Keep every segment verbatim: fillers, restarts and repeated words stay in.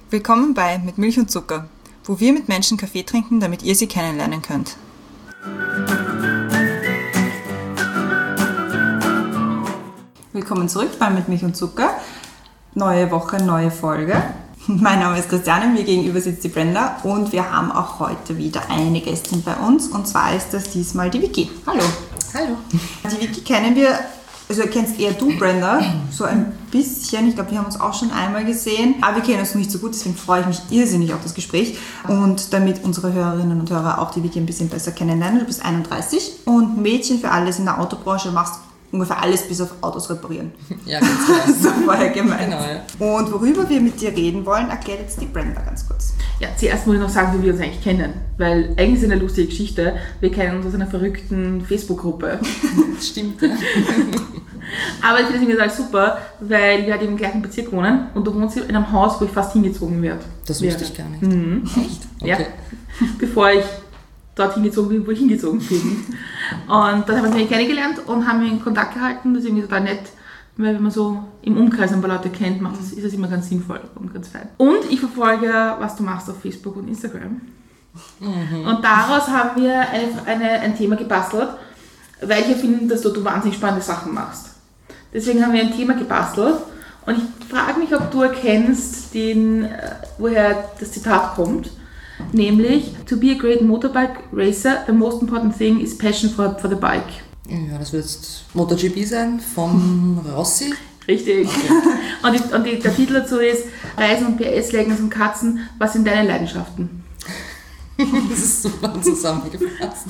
Willkommen bei Mit Milch und Zucker, wo wir mit Menschen Kaffee trinken, damit ihr sie kennenlernen könnt. Willkommen zurück bei Mit Milch und Zucker. Neue Woche, neue Folge. Mein Name ist Christiane, mir gegenüber sitzt die Brenda und wir haben auch heute wieder eine Gästin bei uns und zwar ist das diesmal die Vicky. Hallo. Hallo. Die Vicky kennen wir, also kennst eher du, Brenda, so ein bisschen. Ich glaube, wir haben uns auch schon einmal gesehen, aber wir kennen uns nicht so gut, deswegen freue ich mich irrsinnig auf das Gespräch. Und damit unsere Hörerinnen und Hörer auch die Vicky ein bisschen besser kennenlernen, du bist einunddreißig und Mädchen für alles in der Autobranche, machst ungefähr alles bis auf Autos reparieren. Ja, ganz genau. So vorher gemeint. Genau, ja. Und worüber wir mit dir reden wollen, erklärt jetzt die Brenda ganz kurz. Ja, zuerst muss ich noch sagen, wie wir uns eigentlich kennen, weil eigentlich ist es eine lustige Geschichte. Wir kennen uns aus einer verrückten Facebook-Gruppe. Stimmt, ja. Aber ich finde es irgendwie super, weil wir halt im gleichen Bezirk wohnen und du wohnst in einem Haus, wo ich fast hingezogen werde. Das wusste ich gar nicht. Mhm. Echt? Okay. Ja, bevor ich dort hingezogen bin, wo ich hingezogen bin. Und dann haben wir uns eigentlich kennengelernt und haben in Kontakt gehalten. Das ist irgendwie total nett, weil wenn man so im Umkreis ein paar Leute kennt, macht das, ist das immer ganz sinnvoll und ganz fein. Und ich verfolge, was du machst auf Facebook und Instagram. Mhm. Und daraus haben wir eine, eine, ein Thema gebastelt, weil ich ja finde, dass du, du wahnsinnig spannende Sachen machst. Deswegen haben wir ein Thema gebastelt und ich frage mich, ob du erkennst, den, woher das Zitat kommt. Nämlich, to be a great motorbike racer, the most important thing is passion for, for the bike. Ja, das wird jetzt MotoGP sein, vom Rossi. Richtig. Okay. Und, die, und die, der Titel dazu ist, Reisen und P S, Leggings und Katzen, was sind deine Leidenschaften? Das ist super zusammengefasst.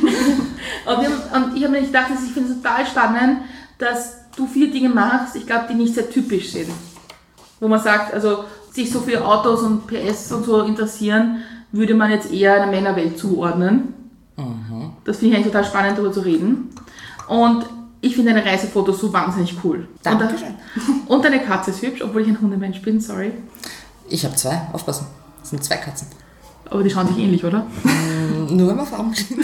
und, wir, und ich habe mir nicht gedacht, ich finde es total spannend, dass du viele Dinge machst, ich glaube, die nicht sehr typisch sind. Wo man sagt, also sich so für Autos und P S und so interessieren, würde man jetzt eher einer Männerwelt zuordnen. Mhm. Das finde ich eigentlich total spannend, darüber zu reden. Und ich finde deine Reisefotos so wahnsinnig cool. Dankeschön. Und, und deine Katze ist hübsch, obwohl ich ein Hundemensch bin, sorry. Ich habe zwei, aufpassen. Das sind zwei Katzen. Aber die schauen sich ähnlich, oder? Mm, nur wenn man Farben sind.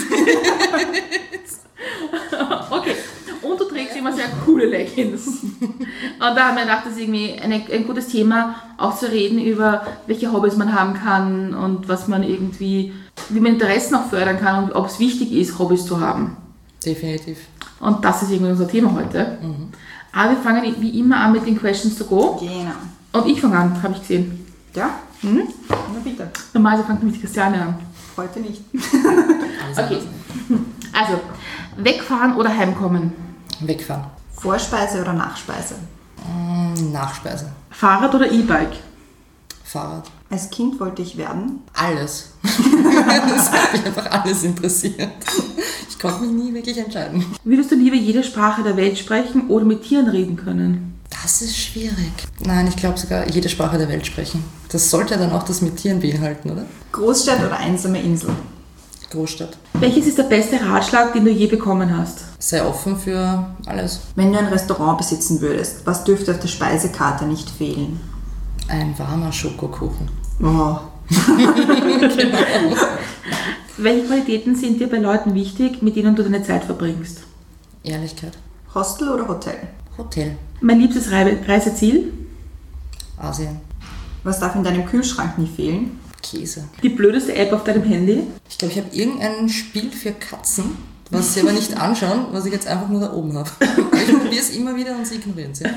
Okay. Und du trägst immer sehr coole Leggings. Und da haben wir gedacht, das ist irgendwie eine, ein gutes Thema, auch zu reden über, welche Hobbys man haben kann und was man irgendwie, wie man Interessen auch fördern kann und ob es wichtig ist, Hobbys zu haben. Definitiv. Und das ist irgendwie unser Thema heute. Mhm. Aber wir fangen wie immer an mit den Questions to go. Genau. Und ich fange an, habe ich gesehen. Ja? Mhm. Na bitte. Normalerweise fängt nämlich die Christiane an. Heute nicht. Okay. Also, wegfahren oder heimkommen? Wegfahren. Vorspeise oder Nachspeise? Mm, Nachspeise. Fahrrad oder E-Bike? Fahrrad. Als Kind wollte ich werden? Alles. Das hat mich einfach alles interessiert. Ich konnte mich nie wirklich entscheiden. Würdest du lieber jede Sprache der Welt sprechen oder mit Tieren reden können? Das ist schwierig. Nein, ich glaube sogar jede Sprache der Welt sprechen. Das sollte dann auch das mit Tieren beinhalten, oder? Großstadt oder einsame Insel? Großstadt. Welches ist der beste Ratschlag, den du je bekommen hast? Sei offen für alles. Wenn du ein Restaurant besitzen würdest, was dürfte auf der Speisekarte nicht fehlen? Ein warmer Schokokuchen. Oh. Genau. Welche Qualitäten sind dir bei Leuten wichtig, mit denen du deine Zeit verbringst? Ehrlichkeit. Hostel oder Hotel? Hotel. Mein liebstes Reiseziel? Asien. Was darf in deinem Kühlschrank nie fehlen? Käse. Die blödeste App auf deinem Handy? Ich glaube, ich habe irgendein Spiel für Katzen, was sie aber nicht anschauen, was ich jetzt einfach nur da oben habe. Ich probiere es immer wieder und sie ignorieren es. Ja?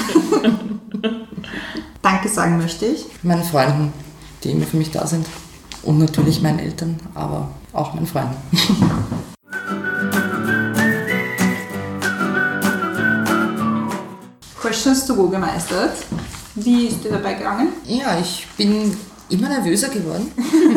Danke sagen möchte ich. Meinen Freunden, die immer für mich da sind. Und natürlich meinen Eltern, aber auch meinen Freunden. Questions to go gemeistert. Wie ist dir dabei gegangen? Ja, ich bin immer nervöser geworden.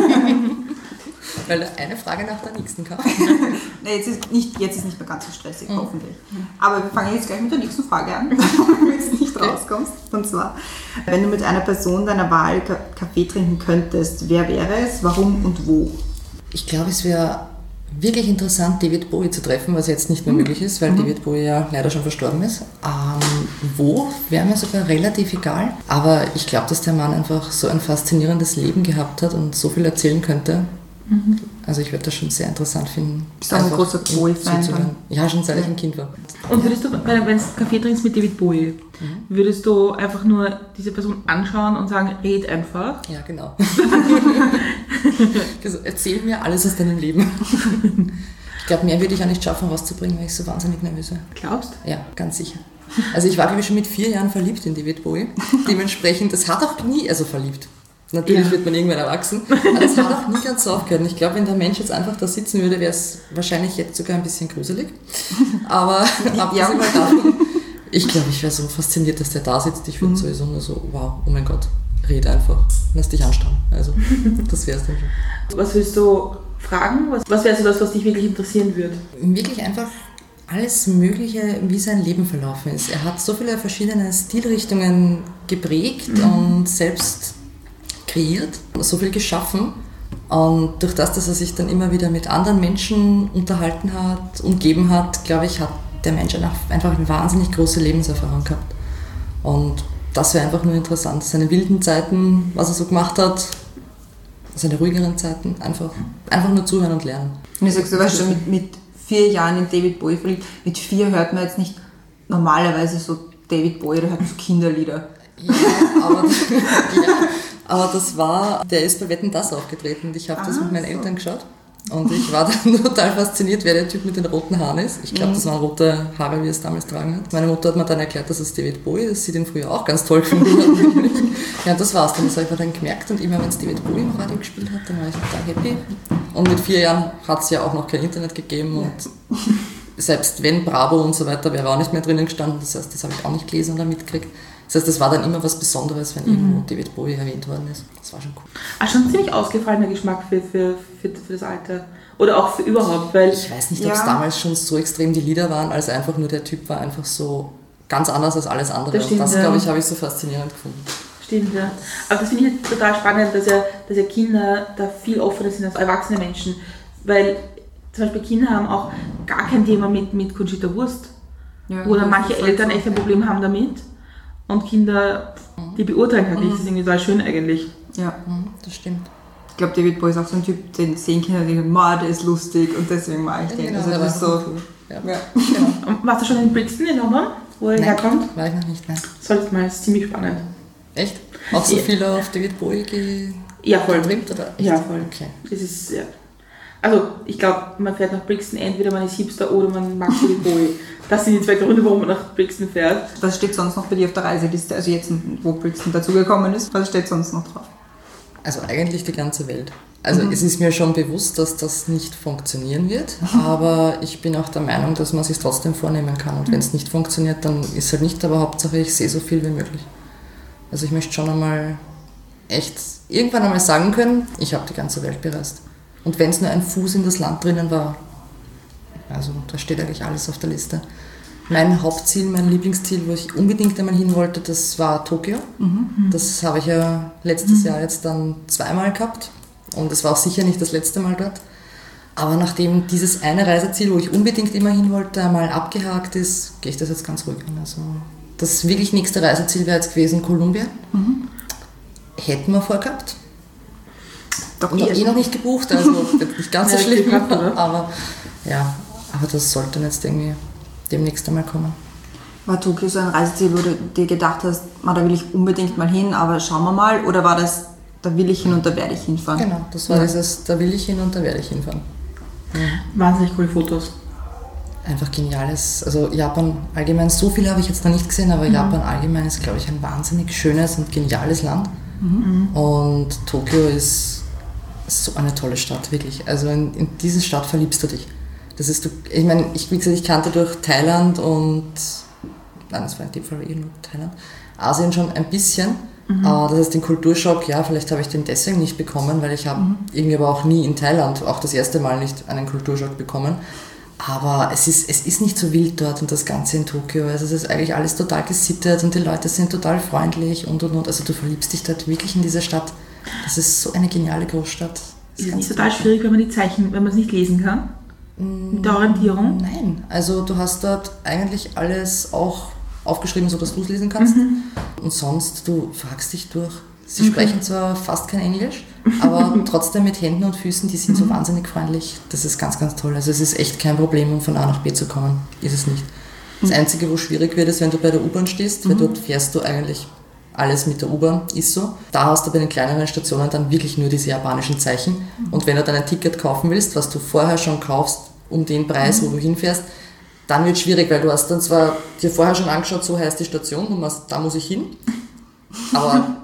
Weil eine Frage nach der nächsten kam. Nee, jetzt ist nicht, jetzt ist nicht mehr ganz so stressig, mhm. hoffentlich. Aber wir fangen jetzt gleich mit der nächsten Frage an, damit du nicht okay. rauskommst. Und zwar, wenn du mit einer Person deiner Wahl Kaffee trinken könntest, wer wäre es, warum und wo? Ich glaube, es wäre wirklich interessant, David Bowie zu treffen, was jetzt nicht mehr möglich ist, weil mhm. David Bowie ja leider schon verstorben ist. Ähm, wo wäre mir sogar relativ egal. Aber ich glaube, dass der Mann einfach so ein faszinierendes Leben gehabt hat und so viel erzählen könnte. Mhm. Also ich würde das schon sehr interessant finden. Bist du auch ein großer Bowie-Fan? Ja, schon seit ich ein Kind war. Und würdest du, wenn du Kaffee trinkst mit David Bowie, mhm. würdest du einfach nur diese Person anschauen und sagen, red einfach? Ja, genau. Also, erzähl mir alles aus deinem Leben. Ich glaube, mehr würde ich auch nicht schaffen, rauszubringen, weil ich so wahnsinnig nervös bin. Glaubst? Ja, ganz sicher. Also ich war, glaube ich, schon mit vier Jahren verliebt in David Bowie. Dementsprechend, das hat auch nie, also verliebt. Natürlich ja. wird man irgendwann erwachsen, aber das hat auch nie ganz so aufgehört. Und ich glaube, wenn der Mensch jetzt einfach da sitzen würde, wäre es wahrscheinlich jetzt sogar ein bisschen gruselig. Aber abgesehen ja. mal davon, ich glaube, ich wäre so fasziniert, dass der da sitzt. Ich würde mhm. sowieso nur so, wow, oh mein Gott, red einfach, lass dich anschauen. Also, das wäre es dann schon. Was willst du fragen? Was, was wäre so das, was dich wirklich interessieren würde? Wirklich einfach alles Mögliche, wie sein Leben verlaufen ist. Er hat so viele verschiedene Stilrichtungen geprägt mhm. und selbst kreiert, so viel geschaffen. Und durch das, dass er sich dann immer wieder mit anderen Menschen unterhalten hat, umgeben hat, glaube ich, hat der Mensch einfach eine wahnsinnig große Lebenserfahrung gehabt. Und das wäre einfach nur interessant. Seine wilden Zeiten, was er so gemacht hat, seine ruhigeren Zeiten, einfach, einfach nur zuhören und lernen. Und du sagst, du warst schon mit, mit vier Jahren in David Bowie verliebt. Mit vier hört man jetzt nicht normalerweise so David Bowie, da hört man so Kinderlieder. Ja, aber, ja, aber das war, der ist bei Wetten, dass aufgetreten und ich habe das ah, mit meinen so. Eltern geschaut. Und ich war dann total fasziniert, wer der Typ mit den roten Haaren ist. Ich glaube, das waren rote Haare, wie er es damals tragen hat. Meine Mutter hat mir dann erklärt, dass es David Bowie ist, dass sie den früher auch ganz toll gefunden hat. Ja, das war's dann. Das habe ich mir dann gemerkt. Und immer, wenn es David Bowie im Radio gespielt hat, dann war ich total happy. Und mit vier Jahren hat es ja auch noch kein Internet gegeben. Und selbst wenn Bravo und so weiter, wäre auch nicht mehr drinnen gestanden. Das heißt, das habe ich auch nicht gelesen oder mitgekriegt. Das heißt, das war dann immer was Besonderes, wenn mhm. irgendwo David Bowie erwähnt worden ist. Das war schon cool. Ah, schon ziemlich ausgefallener Geschmack für, für, für, für das Alter. Oder auch für überhaupt, weil... Ich weiß nicht, ob es ja. damals schon so extrem die Lieder waren, als einfach nur der Typ war einfach so ganz anders als alles andere. Das, stimmt, und das, ja. glaube ich, habe ich so faszinierend gefunden. Stimmt, ja. Aber das finde ich total spannend, dass ja, dass ja Kinder da viel offener sind als erwachsene Menschen. Weil zum Beispiel Kinder haben auch gar kein Thema mit, mit Conchita Wurst. Ja, oder manche Eltern echt ein Problem haben damit. Und Kinder, die beurteilen halt nicht. Das ist irgendwie total schön eigentlich. Ja, das stimmt. Ich glaube, David Bowie ist auch so ein Typ, den sehen Kinder, die denken, der ist lustig und deswegen mag ich den. Genau, also das ist so. Cool. Ja. Ja. Genau. Und warst du schon in Brixton in London, wo er nein, herkommt? War ich noch nicht, nein. Solltest mal, ist ziemlich spannend. Echt? Auch so viel auf David Bowie ge- ja, voll. getrimmt? Oder? Ja, voll. Okay. Das ist, ja. Also, ich glaube, man fährt nach Brixton, entweder man ist Hipster oder man mag David Bowie. Das sind die zwei Gründe, warum man nach Brixton fährt. Was steht sonst noch bei dir auf der Reiseliste? Also jetzt, wo Brixton dazugekommen ist, was steht sonst noch drauf? Also eigentlich die ganze Welt. Also mhm. es ist mir schon bewusst, dass das nicht funktionieren wird, aber ich bin auch der Meinung, dass man es sich trotzdem vornehmen kann. Und wenn es nicht funktioniert, dann ist es halt nicht, aber Hauptsache ich sehe so viel wie möglich. Also ich möchte schon einmal echt irgendwann einmal sagen können, ich habe die ganze Welt bereist. Und wenn es nur ein Fuß in das Land drinnen war, also da steht eigentlich alles auf der Liste. Mein Hauptziel, mein Lieblingsziel, wo ich unbedingt einmal hin wollte, das war Tokio. Mhm. Das habe ich ja letztes mhm. Jahr jetzt dann zweimal gehabt. Und es war auch sicher nicht das letzte Mal dort. Aber nachdem dieses eine Reiseziel, wo ich unbedingt immer hin wollte, einmal abgehakt ist, gehe ich das jetzt ganz ruhig an. Also das wirklich nächste Reiseziel wäre jetzt gewesen Kolumbien. Mhm. Hätten wir vorgehabt. Doch noch, eh noch nicht gebucht, also nicht ganz so schlimm. Gehabt, aber ja, aber das sollte jetzt irgendwie demnächst einmal kommen. War Tokio so ein Reiseziel, wo du dir gedacht hast, da will ich unbedingt mal hin, aber schauen wir mal? Oder war das, da will ich hin und da werde ich hinfahren? Genau, das war ja. dieses, da will ich hin und da werde ich hinfahren. Ja. Wahnsinnig coole Fotos. Einfach geniales, also Japan allgemein, so viel habe ich jetzt noch nicht gesehen, aber mhm. Japan allgemein ist, glaube ich, ein wahnsinnig schönes und geniales Land. Mhm. Und Tokio ist so eine tolle Stadt, wirklich. Also in, in diese Stadt verliebst du dich. Das ist, du, ich meine, ich, wie gesagt, ich kannte durch Thailand und, nein, das war in dem Fall eh nur Thailand, Asien schon ein bisschen. Mhm. Uh, das heißt, den Kulturschock, ja, vielleicht habe ich den deswegen nicht bekommen, weil ich habe mhm. irgendwie aber auch nie in Thailand, auch das erste Mal nicht einen Kulturschock bekommen. Aber es ist, es ist nicht so wild dort und das Ganze in Tokio. Also es ist eigentlich alles total gesittet und die Leute sind total freundlich und und und. Also du verliebst dich dort wirklich in diese Stadt. Das ist so eine geniale Großstadt. Ist es nicht total schwierig, wenn man die Zeichen, wenn man es nicht lesen kann? Mit der Orientierung? Nein, also du hast dort eigentlich alles auch aufgeschrieben, sodass du es lesen kannst. Mhm. Und sonst, du fragst dich durch. Sie okay. sprechen zwar fast kein Englisch, aber trotzdem mit Händen und Füßen, die sind so wahnsinnig freundlich. Das ist ganz, ganz toll. Also es ist echt kein Problem, um von A nach B zu kommen. Ist es nicht. Das Einzige, wo schwierig wird, ist, wenn du bei der U-Bahn stehst, weil dort fährst du eigentlich alles mit der U-Bahn, ist so. Da hast du bei den kleineren Stationen dann wirklich nur diese japanischen Zeichen. Und wenn du dann ein Ticket kaufen willst, was du vorher schon kaufst, um den Preis, wo du hinfährst, dann wird es schwierig, weil du hast dann zwar dir vorher schon angeschaut, so heißt die Station, du machst, da muss ich hin, aber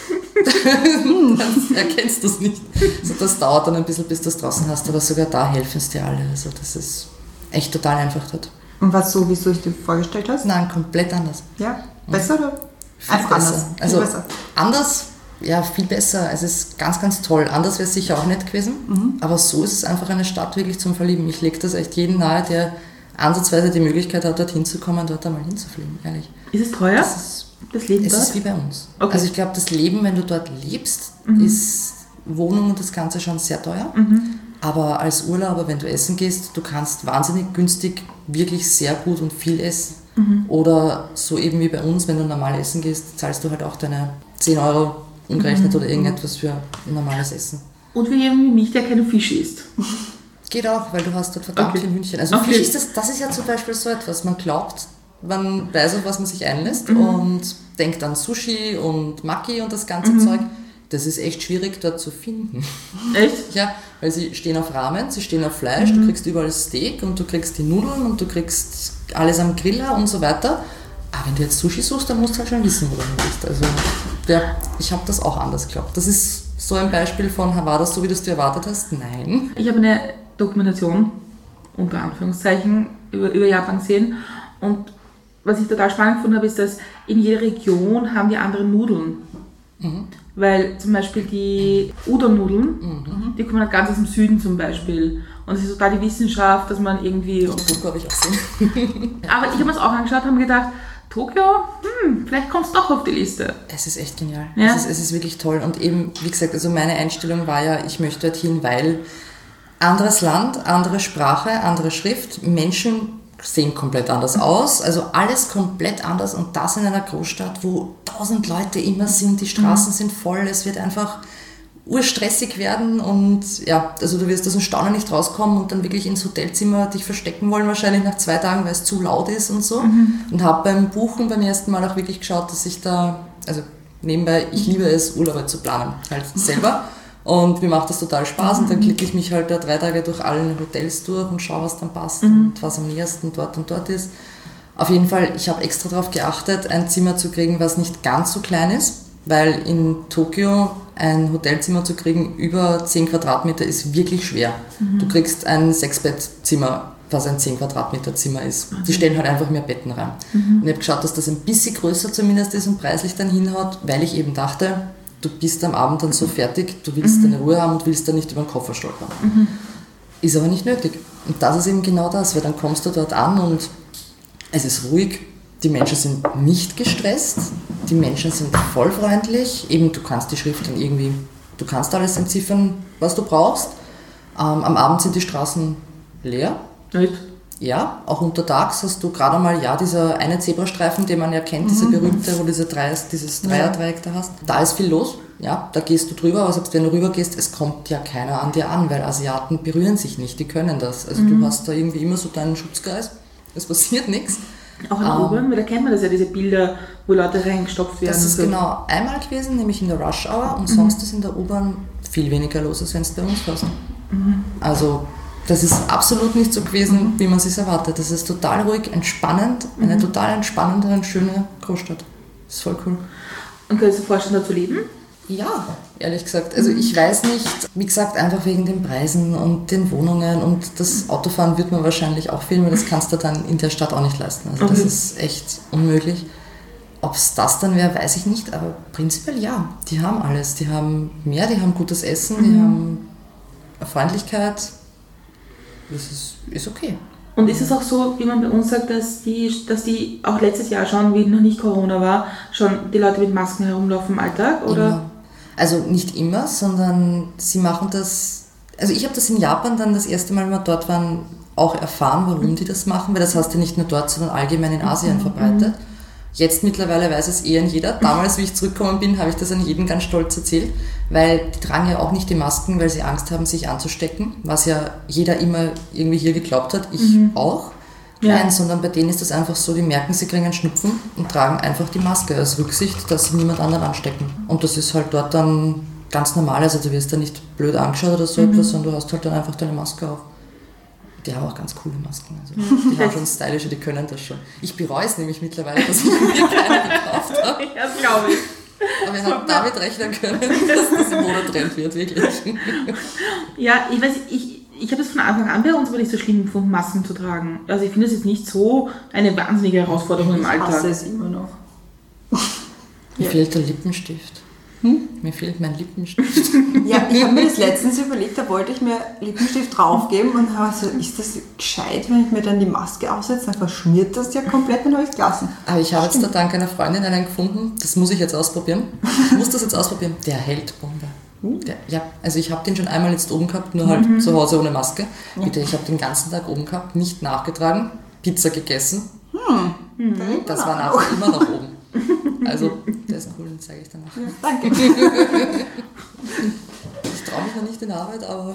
dann erkennst du es nicht. Also das dauert dann ein bisschen, bis du es draußen hast, aber sogar da helfen es dir alle. Also das ist echt total einfach dort. Und was so, wie du es dir vorgestellt hast? Nein, komplett anders. Ja, besser oder? Viel Einfach besser. anders. Also besser. anders, ja, viel besser. Es ist ganz, ganz toll. Anders wäre es sicher auch nicht gewesen, mhm. aber so ist es einfach eine Stadt wirklich zum Verlieben. Ich lege das echt jedem nahe, der ansatzweise die Möglichkeit hat, dorthin zu kommen, dort einmal hinzufliegen, ehrlich. Ist es teuer? Das, ist, das Leben es dort? ist wie bei uns. Okay. Also ich glaube, das Leben, wenn du dort lebst, mhm. ist Wohnung und das Ganze schon sehr teuer. Mhm. Aber als Urlauber, wenn du essen gehst, du kannst wahnsinnig günstig wirklich sehr gut und viel essen. Mhm. Oder so eben wie bei uns, wenn du normal essen gehst, zahlst du halt auch deine zehn Euro umgerechnet mhm. oder irgendetwas für normales Essen. Und für jemanden wie mich, der keine Fische isst. Geht auch, weil du hast dort verdammt okay. viel Hühnchen. Also okay. Fisch ist das, das ist ja zum Beispiel so etwas, man glaubt, man weiß, auf was man sich einlässt mhm. und denkt an Sushi und Maki und das ganze mhm. Zeug. Das ist echt schwierig dort zu finden. Echt? Ja, weil sie stehen auf Ramen, sie stehen auf Fleisch, mhm. du kriegst überall Steak und du kriegst die Nudeln und du kriegst alles am Griller und so weiter. Aber wenn du jetzt Sushi suchst, dann musst du halt schon wissen, wo du bist. Also ja, ich habe das auch anders geglaubt. Das ist so ein Beispiel von, war das so, wie du es dir erwartet hast? Nein. Ich habe eine Dokumentation, unter Anführungszeichen, über, über Japan gesehen und was ich total spannend gefunden habe, ist, dass in jeder Region haben die andere Nudeln. Mhm. Weil zum Beispiel die Udon-Nudeln, mhm. die kommen halt ganz aus dem Süden zum Beispiel. Und es ist total die Wissenschaft, dass man irgendwie... Tokio habe ich auch gesehen. Aber ich habe mir das auch angeschaut und habe mir gedacht, Tokio, hm, vielleicht kommst du doch auf die Liste. Es ist echt genial. Ja? Es, ist, es ist wirklich toll. Und eben, wie gesagt, also meine Einstellung war ja, ich möchte dorthin, weil anderes Land, andere Sprache, andere Schrift, Menschen sehen komplett anders aus, also alles komplett anders und das in einer Großstadt, wo tausend Leute immer sind, die Straßen mhm. sind voll, es wird einfach urstressig werden und ja, also du wirst aus dem Staunen nicht rauskommen und dann wirklich ins Hotelzimmer dich verstecken wollen, wahrscheinlich nach zwei Tagen, weil es zu laut ist und so. Mhm. Und habe beim Buchen beim ersten Mal auch wirklich geschaut, dass ich da, also nebenbei, ich liebe es, Urlaube zu planen, halt selber. Und mir macht das total Spaß und dann klicke ich mich halt da drei Tage durch alle Hotels durch und schaue, was dann passt mhm. und was am nächsten dort und dort ist. Auf jeden Fall, ich habe extra darauf geachtet, ein Zimmer zu kriegen, was nicht ganz so klein ist, weil in Tokio ein Hotelzimmer zu kriegen über zehn Quadratmeter ist wirklich schwer. Mhm. Du kriegst ein Sechsbettzimmer, was ein zehn Quadratmeter Zimmer ist. Mhm. Die stellen halt einfach mehr Betten rein. Mhm. Und ich habe geschaut, dass das ein bisschen größer zumindest ist und preislich dann hinhaut, weil ich eben dachte, du bist am Abend dann so fertig, du willst mhm. deine Ruhe haben und willst dann nicht über den Koffer stolpern. Mhm. Ist aber nicht nötig. Und das ist eben genau das, weil dann kommst du dort an und es ist ruhig, die Menschen sind nicht gestresst, die Menschen sind voll freundlich, eben du kannst die Schrift dann irgendwie, du kannst alles entziffern, was du brauchst. Ähm, am Abend sind die Straßen leer. Echt? Ja, auch untertags hast du gerade mal, ja, dieser eine Zebrastreifen, den man ja kennt, mhm. dieser berühmte, wo diese drei, dieses Dreierdreieck da hast. Da ist viel los, ja, da gehst du drüber, aber selbst wenn du rüber gehst, es kommt ja keiner an dir an, weil Asiaten berühren sich nicht, die können das. Also mhm. du hast da irgendwie immer so deinen Schutzgeist, es passiert nichts. Auch in der U-Bahn, weil da kennt man das ja, diese Bilder, wo Leute reingestopft werden. Das ist so. genau einmal gewesen, nämlich in der Rush Hour und mhm. sonst ist in der U-Bahn viel weniger los, als wenn es bei uns fährst. Mhm. Also das ist absolut nicht so gewesen, mhm. wie man es sich erwartet. Das ist total ruhig, entspannend, eine mhm. total entspannende und schöne Großstadt. Das ist voll cool. Und könntest du dir vorstellen, da zu leben? Ja, ehrlich gesagt. Also ich weiß nicht, wie gesagt, einfach wegen den Preisen und den Wohnungen und das Autofahren wird man wahrscheinlich auch fehlen, weil das kannst du dann in der Stadt auch nicht leisten. Also okay. das ist echt unmöglich. Ob es das dann wäre, weiß ich nicht, aber prinzipiell ja. Die haben alles. Die haben mehr, die haben gutes Essen, die mhm. haben Freundlichkeit. Das ist, ist okay. Und ist es auch so, wie man bei uns sagt, dass die, dass die auch letztes Jahr schon, wie noch nicht Corona war, schon die Leute mit Masken herumlaufen im Alltag? Oder? Immer. Also nicht immer, sondern sie machen das, also ich habe das in Japan dann das erste Mal, wenn wir dort waren, auch erfahren, warum die das machen, weil das hast du nicht nur dort, sondern allgemein in Asien mhm. verbreitet. Jetzt mittlerweile weiß es eh an jeder. Damals, wie ich zurückgekommen bin, habe ich das an jeden ganz stolz erzählt, weil die tragen ja auch nicht die Masken, weil sie Angst haben, sich anzustecken, was ja jeder immer irgendwie hier geglaubt hat, ich mhm. auch. Ja. Nein, sondern bei denen ist das einfach so, die merken, sie kriegen einen Schnupfen und tragen einfach die Maske als Rücksicht, dass sie niemand anderen anstecken. Und das ist halt dort dann ganz normal, also du wirst da nicht blöd angeschaut oder so mhm. etwas, sondern du hast halt dann einfach deine Maske auf. Die haben auch ganz coole Masken. Also die haben schon stylische, die können das schon. Ich bereue es nämlich mittlerweile, dass ich mir keine gekauft habe. Ja, das glaube ich. Aber wir haben damit rechnen können, dass das im Modetrend wird, wirklich. Ja, ich weiß, ich, ich habe es von Anfang an bei uns aber nicht so schlimm gefunden, Masken zu tragen. Also ich finde es jetzt nicht so eine wahnsinnige Herausforderung im Alltag. Ich hasse es immer noch. Mir ja. fehlt der Lippenstift. Hm? Mir fehlt mein Lippenstift. Ja, ich habe mir das letztens überlegt, da wollte ich mir Lippenstift draufgeben und habe so, ist das gescheit, wenn ich mir dann die Maske aufsetze, dann verschmiert das ja komplett, dann habe ich es gelassen. Aber ich habe jetzt da dank einer Freundin einen gefunden, das muss ich jetzt ausprobieren. Ich muss das jetzt ausprobieren. Der hält Bombe. Der, ja, also ich habe den schon einmal jetzt oben gehabt, nur halt mhm. zu Hause ohne Maske. Ja. Bitte, ich habe den ganzen Tag oben gehabt, nicht nachgetragen, Pizza gegessen. Hm. Mhm. Das war nachher immer noch oben. Also, der ist cool, den zeige ich dann noch. Ja, danke. Ich traue mich noch nicht in der Arbeit, aber...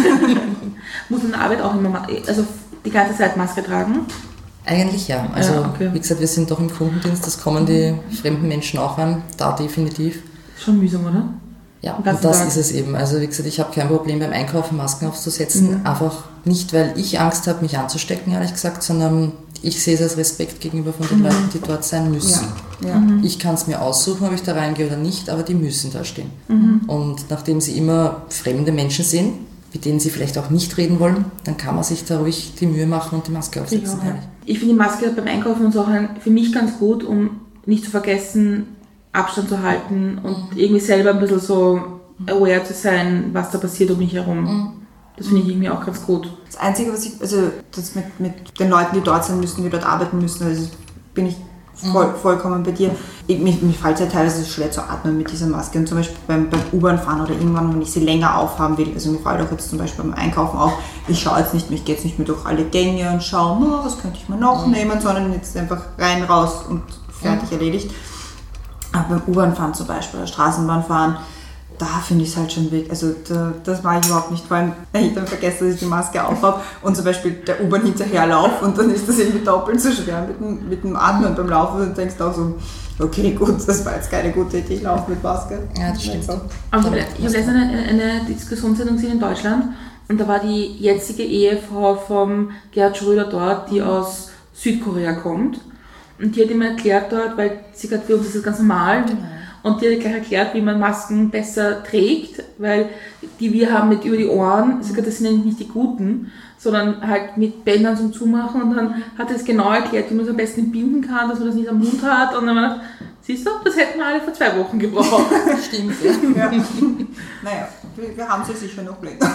Muss man in der Arbeit auch immer, also die ganze Zeit Maske tragen? Eigentlich ja. Also, ja, okay. wie gesagt, wir sind doch im Kundendienst, das kommen die fremden Menschen auch an, da definitiv. Schon mühsam, oder? Ja, und das Tag. Ist es eben. Also, wie gesagt, ich habe kein Problem beim Einkaufen Masken aufzusetzen, mhm. einfach nicht, weil ich Angst habe, mich anzustecken, ehrlich gesagt, sondern ich sehe es als Respekt gegenüber von den mhm. Leuten, die dort sein müssen. Ja. Ja. Mhm. Ich kann es mir aussuchen, ob ich da reingehe oder nicht, aber die müssen da stehen. Mhm. Und nachdem sie immer fremde Menschen sind, mit denen sie vielleicht auch nicht reden wollen, dann kann man sich da ruhig die Mühe machen und die Maske aufsetzen. Ja. Ich finde die Maske beim Einkaufen und so auch ein, für mich ganz gut, um nicht zu vergessen, Abstand zu halten und mhm. irgendwie selber ein bisschen so aware zu sein, was da passiert um mich herum. Mhm. Das finde ich irgendwie auch ganz gut. Das Einzige, was ich, also das mit, mit den Leuten, die dort sein müssen, die dort arbeiten müssen, also bin ich voll, mhm. vollkommen bei dir. Ich, mir mir fällt es ja teilweise schwer zu atmen mit dieser Maske. Und zum Beispiel beim, beim U-Bahn-Fahren oder irgendwann, wenn ich sie länger aufhaben will, also mir fällt auch jetzt zum Beispiel beim Einkaufen auf, ich schaue jetzt nicht mehr, ich gehe jetzt nicht mehr durch alle Gänge und schaue, oh, was könnte ich mir noch mhm. nehmen, sondern jetzt einfach rein, raus und fertig mhm. erledigt. Aber beim U-Bahn-Fahren zum Beispiel oder Straßenbahnfahren, da finde ich es halt schon weg. Also da, das mache ich überhaupt nicht, vor allem wenn ich dann vergesse, dass ich die Maske aufhabe und zum Beispiel der U-Bahn hinterherlaufe und dann ist das irgendwie doppelt so schwer mit dem, mit dem Atmen beim Laufen und denkst auch so, okay, gut, das war jetzt keine gute Idee, ich laufe mit Maske. Ja, das stimmt. So. Aber ich habe letztens eine, eine Diskussionssendung gesehen in Deutschland und da war die jetzige Ehefrau vom Gerhard Schröder dort, die aus Südkorea kommt und die hat ihm erklärt dort, weil sie gerade für uns ist das ganz normal, genau. Und die hat gleich erklärt, wie man Masken besser trägt, weil die wir haben mit über die Ohren, das sind nämlich nicht die guten, sondern halt mit Bändern zum Zumachen und dann hat er es genau erklärt, wie man es am besten binden kann, dass man das nicht am Mund hat und dann haben wir gedacht, siehst du, das hätten wir alle vor zwei Wochen gebraucht. Stimmt, ja. Ja. Naja, wir, wir haben sie sicher noch länger.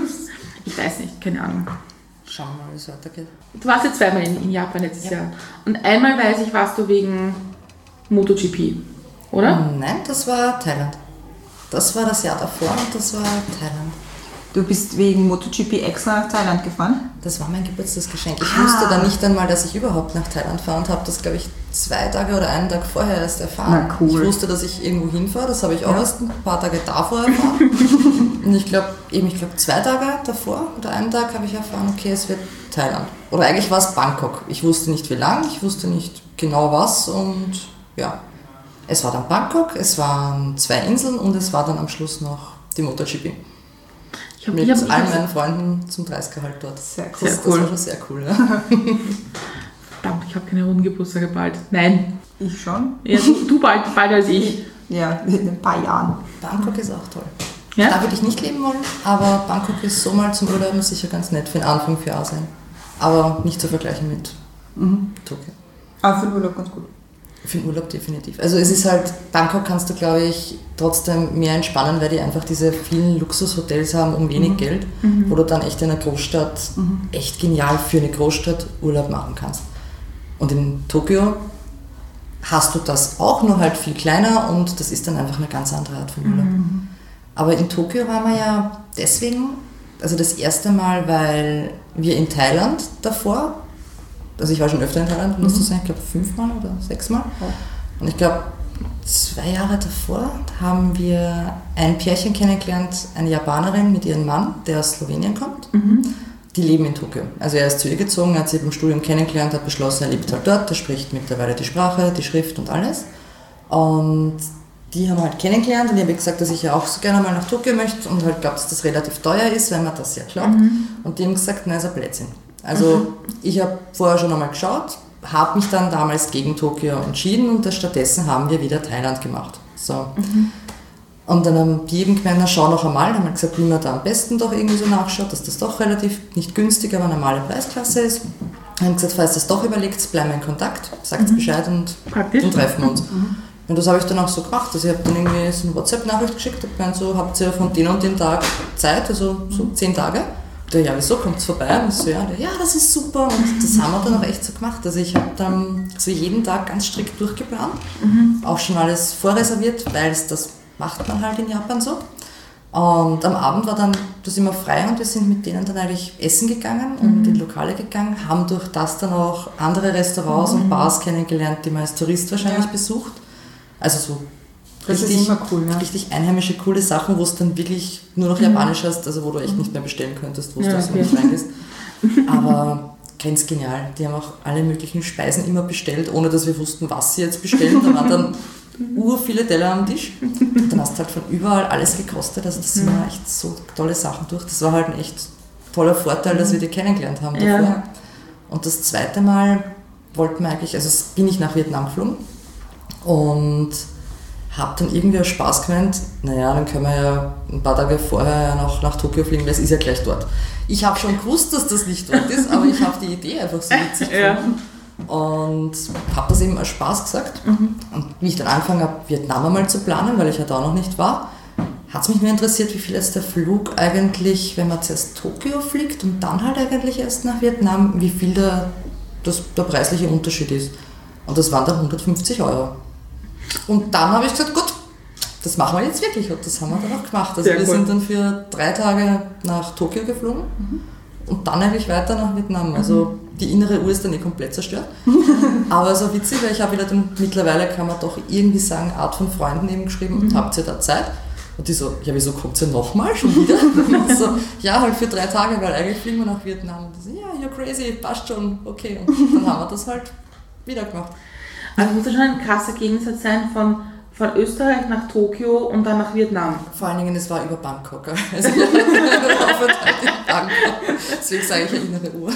Ich weiß nicht, keine Ahnung. Schauen wir mal, wie es weitergeht. Du warst jetzt zweimal in, in Japan letztes ja. Jahr und einmal, weiß ich, warst du wegen MotoGP. Oder? Nein, das war Thailand. Das war das Jahr davor und das war Thailand. Du bist wegen MotoGP extra nach Thailand gefahren? Das war mein Geburtstagsgeschenk. Ich ah. wusste dann nicht einmal, dass ich überhaupt nach Thailand fahre und habe das, glaube ich, zwei Tage oder einen Tag vorher erst erfahren. Na, cool. Ich wusste, dass ich irgendwo hinfahre, das habe ich auch ja. erst ein paar Tage davor erfahren. Und ich glaube, eben, ich glaube, zwei Tage davor oder einen Tag habe ich erfahren, okay, es wird Thailand. Oder eigentlich war es Bangkok. Ich wusste nicht, wie lang, ich wusste nicht genau was und ja. Es war dann Bangkok, es waren zwei Inseln und es war dann am Schluss noch die MotoGP. Ich hab, Mit ich hab, all ich meinen Freunden zum dreißig-Gehalt dort. Sehr cool. Das, das war schon sehr cool. Ja. Verdammt, ich habe keine runden Geburtstage bald. Nein. Ich schon? Ja, du, du bald, bald als ich. Ja, in ein paar Jahren. Bangkok ist auch toll. Ja? Da würde ich nicht leben wollen, aber Bangkok ist so mal zum Urlauben sicher ganz nett für den Anfang für Asien. Aber nicht zu vergleichen mit mhm. Tokio. Aber für den Urlaub ganz gut. Für den Urlaub definitiv. Also es ist halt, Bangkok kannst du, glaube ich, trotzdem mehr entspannen, weil die einfach diese vielen Luxushotels haben um wenig mhm. Geld, mhm. wo du dann echt in einer Großstadt, mhm. echt genial für eine Großstadt Urlaub machen kannst. Und in Tokio hast du das auch, nur halt viel kleiner und das ist dann einfach eine ganz andere Art von Urlaub. Mhm. Aber in Tokio waren wir ja deswegen, also das erste Mal, weil wir in Thailand davor also ich war schon öfter in Thailand, muss ich sagen, ich glaube fünfmal oder sechsmal. Und ich glaube, zwei Jahre davor haben wir ein Pärchen kennengelernt, eine Japanerin mit ihrem Mann, der aus Slowenien kommt. Mhm. Die leben in Tokio. Also er ist zu ihr gezogen, hat sie beim Studium kennengelernt, hat beschlossen, er lebt halt dort, er spricht mittlerweile die Sprache, die Schrift und alles. Und die haben halt kennengelernt und ich habe gesagt, dass ich ja auch so gerne mal nach Tokio möchte und halt glaube, dass das relativ teuer ist, wenn man das ja glaubt. Mhm. Und die haben gesagt, nein, ist ein Blödsinn. Also mhm. ich habe vorher schon einmal geschaut, habe mich dann damals gegen Tokio entschieden und stattdessen haben wir wieder Thailand gemacht. So. Mhm. Und dann haben die eben gemeint, na schau noch einmal, dann haben wir gesagt, wie man da am besten doch irgendwie so nachschaut, dass das doch relativ nicht günstig, aber normale Preisklasse ist. Dann haben gesagt, falls das doch überlegt, bleiben wir in Kontakt, sagt mhm. Bescheid und dann treffen wir uns. Mhm. Und das habe ich dann auch so gemacht. Also ich habe dann irgendwie so eine WhatsApp-Nachricht geschickt, habe gemeint, so, habt ihr von den und den Tag Zeit, also so mhm. zehn Tage. Und der, ja, wieso, kommt es vorbei? Und ich so, ja, der, ja, das ist super. Und das haben wir dann auch echt so gemacht. Also ich habe dann so jeden Tag ganz strikt durchgeplant, mhm. auch schon alles vorreserviert, weil es das macht man halt in Japan so. Und am Abend war dann das immer frei und wir sind mit denen dann eigentlich essen gegangen und mhm. in Lokale gegangen, haben durch das dann auch andere Restaurants mhm. und Bars kennengelernt, die man als Tourist wahrscheinlich ja. besucht. Also so das richtig, ist immer cool, ja. richtig einheimische, coole Sachen, wo es dann wirklich nur noch Japanisch hast, also wo du echt nicht mehr bestellen könntest, wo ja, du okay. nicht reingehst. Aber ganz genial. Die haben auch alle möglichen Speisen immer bestellt, ohne dass wir wussten, was sie jetzt bestellen. Da waren dann ur viele Teller am Tisch. Dann hast du halt von überall alles gekostet. Also das sind mhm. echt so tolle Sachen durch. Das war halt ein echt toller Vorteil, dass wir die kennengelernt haben davor. Ja. Und das zweite Mal wollten wir eigentlich, also bin ich nach Vietnam geflogen und habe dann irgendwie aus Spaß gemeint, naja, dann können wir ja ein paar Tage vorher noch nach Tokio fliegen, weil es ist ja gleich dort. Ich habe schon gewusst, dass das nicht dort ist, aber ich habe die Idee einfach so witzig gefunden. Ja. Und habe das eben als Spaß gesagt. Mhm. Und wie ich dann angefangen habe, Vietnam einmal zu planen, weil ich ja da noch nicht war, hat es mich nur interessiert, wie viel jetzt der Flug eigentlich, wenn man zuerst Tokio fliegt und dann halt eigentlich erst nach Vietnam, wie viel der, das, der preisliche Unterschied ist. Und das waren dann hundertfünfzig Euro. Und dann habe ich gesagt, gut, das machen wir jetzt wirklich. Und das haben wir dann auch gemacht. Also Sehr wir cool. sind dann für drei Tage nach Tokio geflogen mhm. und dann eigentlich weiter nach Vietnam. Also die innere Uhr ist dann eh komplett zerstört. Aber so witzig, weil ich habe wieder dann, mittlerweile kann man doch irgendwie sagen, Art von Freunden eben geschrieben, mhm. habt ihr da Zeit? Und die so, ja, wieso kommt ihr nochmal schon wieder? Und so, ja, halt für drei Tage, weil eigentlich fliegen wir nach Vietnam. Und die so, ja, you're crazy, passt schon, okay. Und dann haben wir das halt wieder gemacht. Also muss das schon ein krasser Gegensatz sein von, von Österreich nach Tokio und dann nach Vietnam. Vor allen Dingen, es war über Bangkok. Also ich Aufenthalt in Bangkok. Deswegen sage ich ja innere Uhr.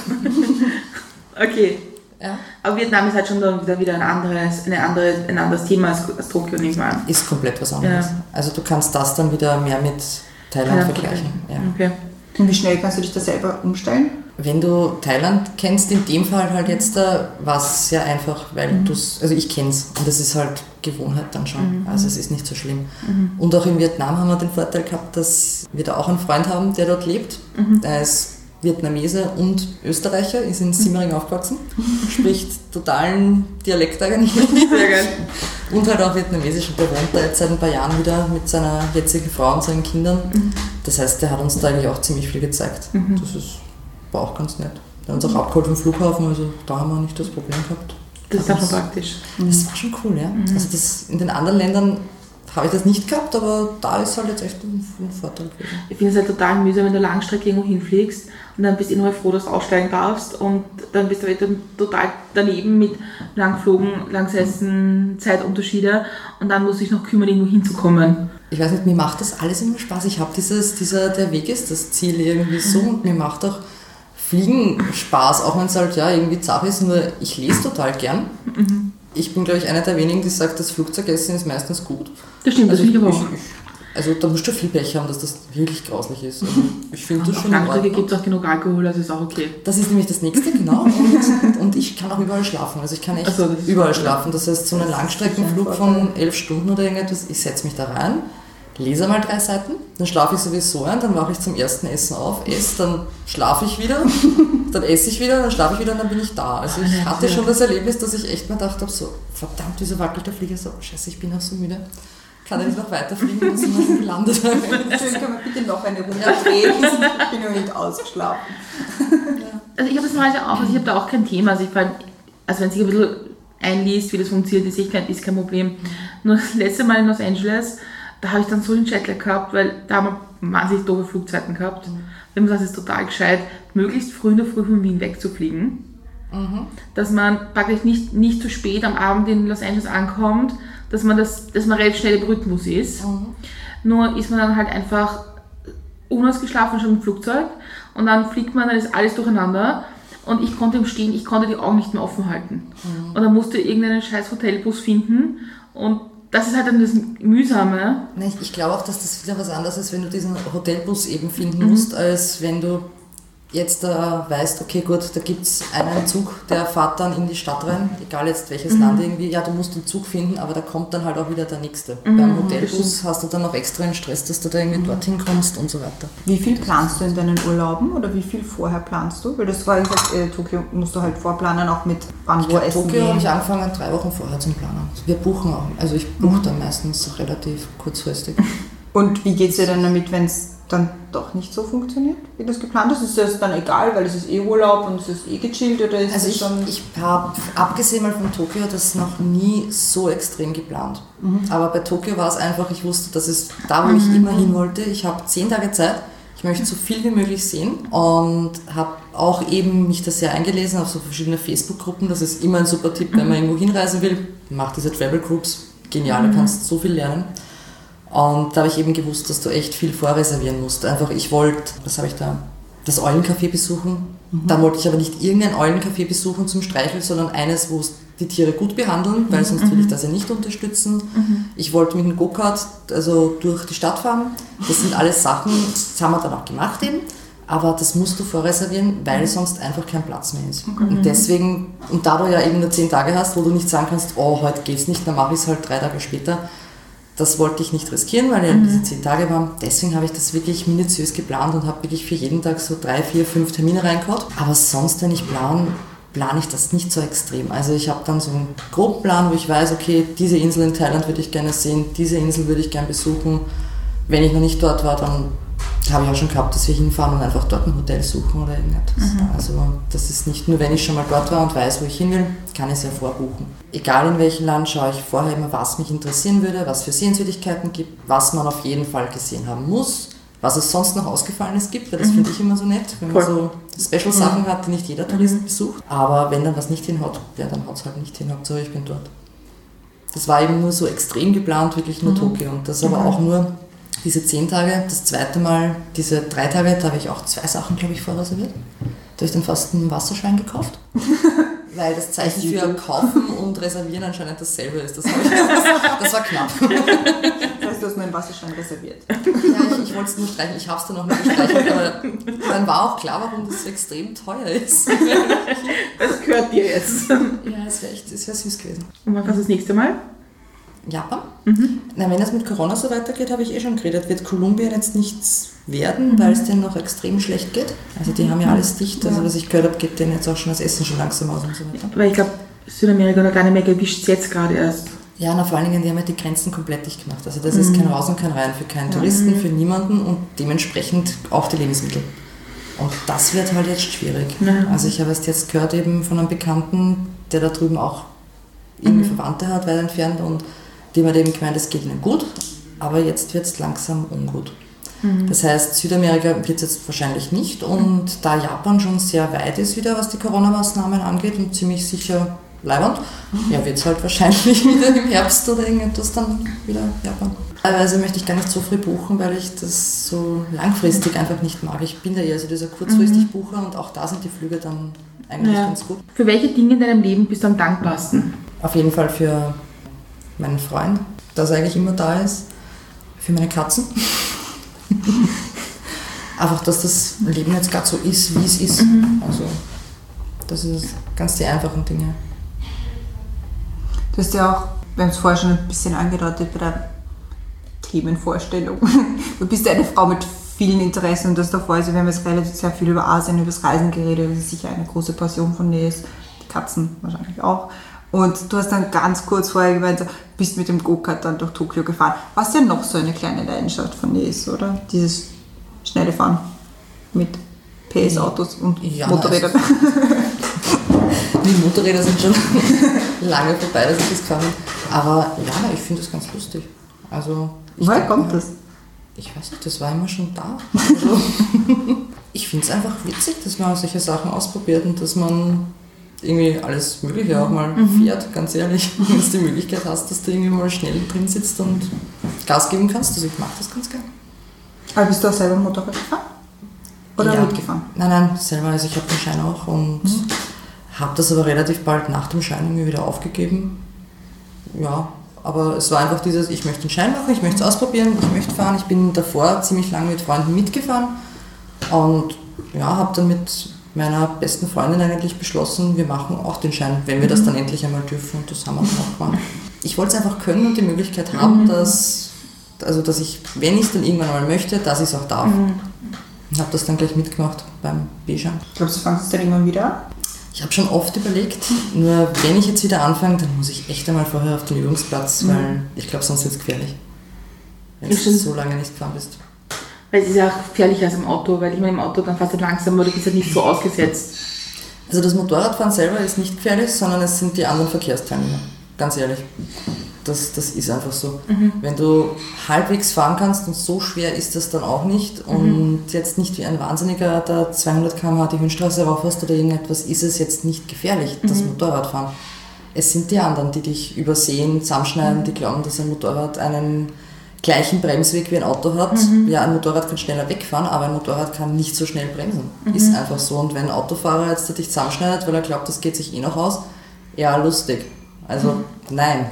Okay. Ja. Aber Vietnam ist halt schon dann wieder, wieder ein, anderes, eine andere, ein anderes Thema als, als Tokio, nehme ich mal an. Ist komplett was anderes. Ja. Also du kannst das dann wieder mehr mit Thailand ja, vergleichen. Ja. Okay. Und wie schnell kannst du dich da selber umstellen? Wenn du Thailand kennst, in dem Fall halt jetzt, da war es sehr einfach, weil mhm. du es, also ich kenne es und das ist halt Gewohnheit dann schon, mhm. also es ist nicht so schlimm. Mhm. Und auch in Vietnam haben wir den Vorteil gehabt, dass wir da auch einen Freund haben, der dort lebt. Mhm. Der ist Vietnamese und Österreicher, ist in Simmering aufgewachsen, spricht totalen Dialekt eigentlich. Sehr geil. Und halt auch Vietnamesisch und der wohnt da jetzt seit ein paar Jahren wieder mit seiner jetzigen Frau und seinen Kindern. Mhm. Das heißt, der hat uns da eigentlich auch ziemlich viel gezeigt. Mhm. Das ist war auch ganz nett. Der hat uns auch abgeholt vom Flughafen, also da haben wir nicht das Problem gehabt. Das ist auch schon praktisch. Das war schon cool, ja. Mhm. Also das, in den anderen Ländern habe ich das nicht gehabt, aber da ist halt jetzt echt ein, ein Vorteil gewesen. Ich finde es halt total mühsam, wenn du Langstrecke irgendwo hinfliegst und dann bist du immer froh, dass du aussteigen darfst und dann bist du halt dann total daneben mit Langflogen, Langsessen, Zeitunterschiede und dann musst du dich noch kümmern, irgendwo hinzukommen. Ich weiß nicht, mir macht das alles immer Spaß. Ich habe dieses, dieser, der Weg ist das Ziel irgendwie so mhm. und mir macht auch Fliegen Spaß, auch wenn es halt ja irgendwie zart ist, nur ich lese total gern. Mhm. Ich bin, glaube ich, einer der wenigen, die sagt, das Flugzeugessen ist meistens gut. Das stimmt, also das finde ich aber auch. Also da musst du viel Pech haben, dass das wirklich grauslich ist. Also ich finde das schon in Ordnung. Gibt es auch genug Alkohol, also ist auch okay. Das ist nämlich das Nächste, genau. Und, und ich kann auch überall schlafen. Also ich kann echt so, überall schlafen. Das heißt, so einen Langstreckenflug von elf Stunden oder irgendetwas, ich setze mich da rein, lese mal drei Seiten, dann schlafe ich sowieso ein, dann wache ich zum ersten Essen auf, esse, dann schlafe ich wieder, dann esse ich wieder, dann schlafe ich wieder und dann bin ich da. Also ich hatte schon das Erlebnis, dass ich echt mal gedacht habe, so verdammt, wieso wackelt der Flieger so, scheiße, ich bin auch so müde. Kann er nicht noch weiterfliegen, dann sind wir gelandet. Schön, kann man bitte noch eine Runde drehen, ich bin noch nicht ausgeschlafen. Ja. Also ich habe das normalerweise auch, also ich habe da auch kein Thema. Also, ich, also wenn sich ein bisschen einliest, wie das funktioniert, ist, kein, ist kein Problem. Nur das letzte Mal in Los Angeles, da habe ich dann so einen Jetlag gehabt, weil da haben wir wahnsinnig doofe Flugzeiten gehabt. Mhm. Wir haben gesagt, es ist total gescheit, möglichst früh in der Früh von Wien wegzufliegen. Mhm. Dass man praktisch nicht, nicht zu spät am Abend in Los Angeles ankommt, dass man, das, dass man relativ schnell im Rhythmus ist. Mhm. Nur ist man dann halt einfach unausgeschlafen schon im Flugzeug und dann fliegt man, dann ist alles durcheinander und ich konnte im Stehen, ich konnte die Augen nicht mehr offen halten. Mhm. Und dann musste ich irgendeinen scheiß Hotelbus finden und das ist halt dann das Mühsame. Ich, ich glaube auch, dass das wieder was anderes ist, wenn du diesen Hotelbus eben finden mhm. musst, als wenn du jetzt äh, weißt, okay gut, da gibt es einen Zug, der fährt dann in die Stadt rein, egal jetzt welches mhm. Land irgendwie, ja du musst den Zug finden, aber da kommt dann halt auch wieder der nächste. Mhm. Beim Hotelbus hast du dann noch extra einen Stress, dass du da irgendwie mhm. dorthin kommst und so weiter. Wie viel planst du in deinen Urlauben oder wie viel vorher planst du? Weil das war gesagt, äh, Tokio musst du halt vorplanen, auch mit wann wo essen Tokio gehen. Habe ich angefangen, drei Wochen vorher zum Planen. Wir buchen auch, also ich buche mhm. dann meistens relativ kurzfristig. Und wie geht es dir denn damit, wenn es dann doch nicht so funktioniert, wie das geplant ist? Ist das dann egal, weil es ist eh Urlaub und es ist eh gechillt oder ist also es schon... Ich, ich habe, abgesehen mal von Tokio, das noch nie so extrem geplant. Mhm. Aber bei Tokio war es einfach, ich wusste, dass es da, wo mhm. ich immer hin wollte, ich habe zehn Tage Zeit, ich möchte so viel wie möglich sehen und habe auch eben mich da sehr eingelesen auf so verschiedene Facebook-Gruppen. Das ist immer ein super Tipp, wenn man irgendwo hinreisen will, mach diese Travel Groups, genial, mhm. da kannst du so viel lernen. Und da habe ich eben gewusst, dass du echt viel vorreservieren musst. Einfach, ich wollte, was habe ich da, das Eulencafé besuchen. Mhm. Da wollte ich aber nicht irgendein Eulencafé besuchen zum Streicheln, sondern eines, wo die Tiere gut behandeln, weil sonst mhm. will ich das ja nicht unterstützen. Mhm. Ich wollte mit dem Go-Kart also durch die Stadt fahren. Das sind alles Sachen, das haben wir dann auch gemacht eben. Aber das musst du vorreservieren, weil sonst einfach kein Platz mehr ist. Mhm. Und deswegen, und da du ja eben nur zehn Tage hast, wo du nicht sagen kannst, oh, heute geht's nicht, dann mache ich es halt drei Tage später. Das wollte ich nicht riskieren, weil ja mhm. diese zehn Tage waren. Deswegen habe ich das wirklich minutiös geplant und habe wirklich für jeden Tag so drei, vier, fünf Termine reingehauen. Aber sonst, wenn ich plane, plane ich das nicht so extrem. Also ich habe dann so einen groben Plan, wo ich weiß, okay, diese Insel in Thailand würde ich gerne sehen, diese Insel würde ich gerne besuchen. Wenn ich noch nicht dort war, dann habe ich auch schon gehabt, dass wir hinfahren und einfach dort ein Hotel suchen oder irgendetwas. Mhm. Also das ist nicht nur, wenn ich schon mal dort war und weiß, wo ich hin will, kann ich es ja vorbuchen. Egal in welchem Land, schaue ich vorher immer, was mich interessieren würde, was für Sehenswürdigkeiten gibt, was man auf jeden Fall gesehen haben muss, was es sonst noch Ausgefallenes gibt, weil das mhm. finde ich immer so nett, wenn man Voll. so Special-Sachen mhm. hat, die nicht jeder Tourist mhm. besucht. Aber wenn dann was nicht hinhaut, ja, dann haut es halt nicht hin, Hauptsache ich bin dort. Das war eben nur so extrem geplant, wirklich nur mhm. Tokio und das aber mhm. auch nur diese zehn Tage, das zweite Mal, diese drei Tage, da habe ich auch zwei Sachen, glaube ich, vorreserviert. Da habe ich dann fast einen Wasserschein gekauft, weil das Zeichen für Kaufen und Reservieren anscheinend dasselbe ist. Das, ich, das, das war knapp. Das heißt, du hast meinen Wasserschein reserviert. Ja, ich, ich wollte es nur streichen, ich habe es dann noch nicht gestreichelt, aber dann war auch klar, warum das so extrem teuer ist. Das gehört dir jetzt. Ja, es wäre echt, es wäre süß gewesen. Und wann kannst du das nächste Mal? Japan. Mhm. Na, wenn das mit Corona so weitergeht, habe ich eh schon geredet, wird Kolumbien jetzt nichts werden, mhm. weil es denen noch extrem schlecht geht. Also die haben ja alles dicht, also was ich gehört habe, geht denen jetzt auch schon das Essen schon langsam aus und so weiter. Weil ich glaube, Südamerika oder Lateinamerika erwischt es jetzt gerade erst. Ja, na, vor allen Dingen, die haben ja die Grenzen komplett dicht gemacht. Also das mhm. ist kein Raus und kein Rein für keinen Touristen, mhm. für niemanden und dementsprechend auch die Lebensmittel. Und das wird halt jetzt schwierig. Mhm. Also ich habe erst jetzt gehört eben von einem Bekannten, der da drüben auch irgendwie mhm. Verwandte hat, weit entfernt und die hat eben gemeint, es geht ihnen gut, aber jetzt wird es langsam ungut. Mhm. Das heißt, Südamerika wird es jetzt wahrscheinlich nicht und da Japan schon sehr weit ist wieder, was die Corona-Maßnahmen angeht und ziemlich sicher leibend, mhm. ja, wird es halt wahrscheinlich wieder im Herbst oder irgendetwas dann wieder Japan. Teilweise möchte ich gar nicht so früh buchen, weil ich das so langfristig einfach nicht mag. Ich bin da eher so dieser kurzfristig Bucher und auch da sind die Flüge dann eigentlich ja. ganz gut. Für welche Dinge in deinem Leben bist du am dankbarsten? Auf jeden Fall für meinen Freund, dass er eigentlich immer da ist, für meine Katzen. Einfach, dass das Leben jetzt gerade so ist, wie es ist. Mhm. Also, das ist ganz die einfachen Dinge. Du hast ja auch, wir haben es vorher schon ein bisschen angedeutet bei der Themenvorstellung. Du bist ja eine Frau mit vielen Interessen und das davor, also wir haben jetzt relativ sehr viel über Asien, über das Reisen geredet, das ist sicher eine große Passion von dir ist, die Katzen wahrscheinlich auch. Und du hast dann ganz kurz vorher gemeint, du bist mit dem Go-Kart dann durch Tokio gefahren. Was ja noch so eine kleine Leidenschaft von dir ist, oder? Dieses schnelle Fahren mit P S-Autos und Ja, Motorräder. also, die Motorräder sind schon lange vorbei, dass ich das gefahren bin. Aber ja, ich finde das ganz lustig. Also, Woher kommt das? Ich weiß nicht, das war immer schon da. Also, ich finde es einfach witzig, dass man solche Sachen ausprobiert und dass man irgendwie alles Mögliche auch mal mhm. fährt, ganz ehrlich. Wenn du die Möglichkeit hast, dass du irgendwie mal schnell drin sitzt und Gas geben kannst. Also ich mag das ganz gerne. Aber bist du auch selber Motorrad gefahren? Oder ja. mitgefahren? Nein, nein, selber. Also ich habe den Schein auch und mhm. habe das aber relativ bald nach dem Schein irgendwie wieder aufgegeben. Ja, aber es war einfach dieses, ich möchte den Schein machen, ich möchte es ausprobieren, ich möchte fahren. Ich bin davor ziemlich lange mit Freunden mitgefahren und ja, habe dann mit meiner besten Freundin eigentlich beschlossen, wir machen auch den Schein, wenn wir das dann endlich einmal dürfen, und das haben wir dann auch gemacht. Ich wollte es einfach können und die Möglichkeit haben, mhm. dass, also dass ich, wenn ich es dann irgendwann mal möchte, dass ich es auch darf. Mhm. Und habe das dann gleich mitgemacht beim B-Schein. Glaubst du, fangst du dann irgendwann wieder an? Ich habe schon oft überlegt, nur wenn ich jetzt wieder anfange, dann muss ich echt einmal vorher auf den Übungsplatz, mhm. weil ich glaube, sonst wird es gefährlich, wenn du so lange nicht gefahren bist. Weil es ist ja auch gefährlicher als im Auto, weil ich meine, im Auto dann fast langsam, oder du bist halt nicht so ausgesetzt. Also das Motorradfahren selber ist nicht gefährlich, sondern es sind die anderen Verkehrsteilnehmer, ganz ehrlich. Das, das ist einfach so. Mhm. Wenn du halbwegs fahren kannst, und so schwer ist das dann auch nicht, mhm. und jetzt nicht wie ein Wahnsinniger da zweihundert Kilometer pro Stunde die Höhenstraße raufhast oder irgendetwas, ist es jetzt nicht gefährlich, das mhm. Motorradfahren. Es sind die anderen, die dich übersehen, zusammenschneiden, mhm. die glauben, dass ein Motorrad einen gleichen Bremsweg wie ein Auto hat. Mhm. Ja, ein Motorrad kann schneller wegfahren, aber ein Motorrad kann nicht so schnell bremsen. Mhm. Ist einfach so. Und wenn ein Autofahrer jetzt dich zusammenschneidet, weil er glaubt, das geht sich eh noch aus, ja, lustig. Also, mhm. nein.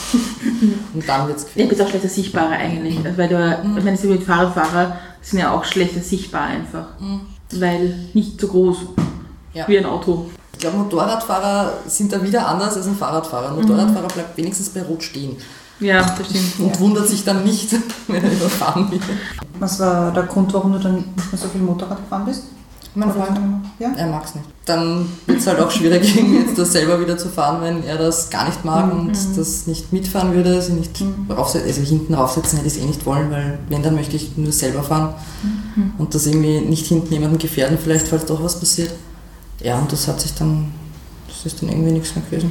Und dann wird es gefährlich. Ja, du bist auch schlechter sichtbarer eigentlich. Also, weil du, mhm. ich meine, die Fahrradfahrer sind ja auch schlechter sichtbar einfach. Mhm. Weil nicht so groß ja. wie ein Auto. Ich glaube, Motorradfahrer sind da wieder anders als ein Fahrradfahrer. Ein Motorradfahrer bleibt wenigstens bei Rot stehen. Ja, das stimmt. Und wundert sich dann nicht, wenn er überfahren wird. Was war der Grund, warum du dann nicht mehr so viel Motorrad gefahren bist? Mein Freund, ja? Er mag es nicht. Dann wird es halt auch schwierig, jetzt das selber wieder zu fahren, wenn er das gar nicht mag mhm. und das nicht mitfahren würde, sie nicht mhm. raufsetzen, also hinten raufsetzen hätte ich es eh nicht wollen, weil wenn, dann möchte ich nur selber fahren mhm. und das irgendwie nicht hinten jemanden gefährden, vielleicht, falls doch was passiert. Ja, und das hat sich dann, das ist dann irgendwie nichts mehr gewesen.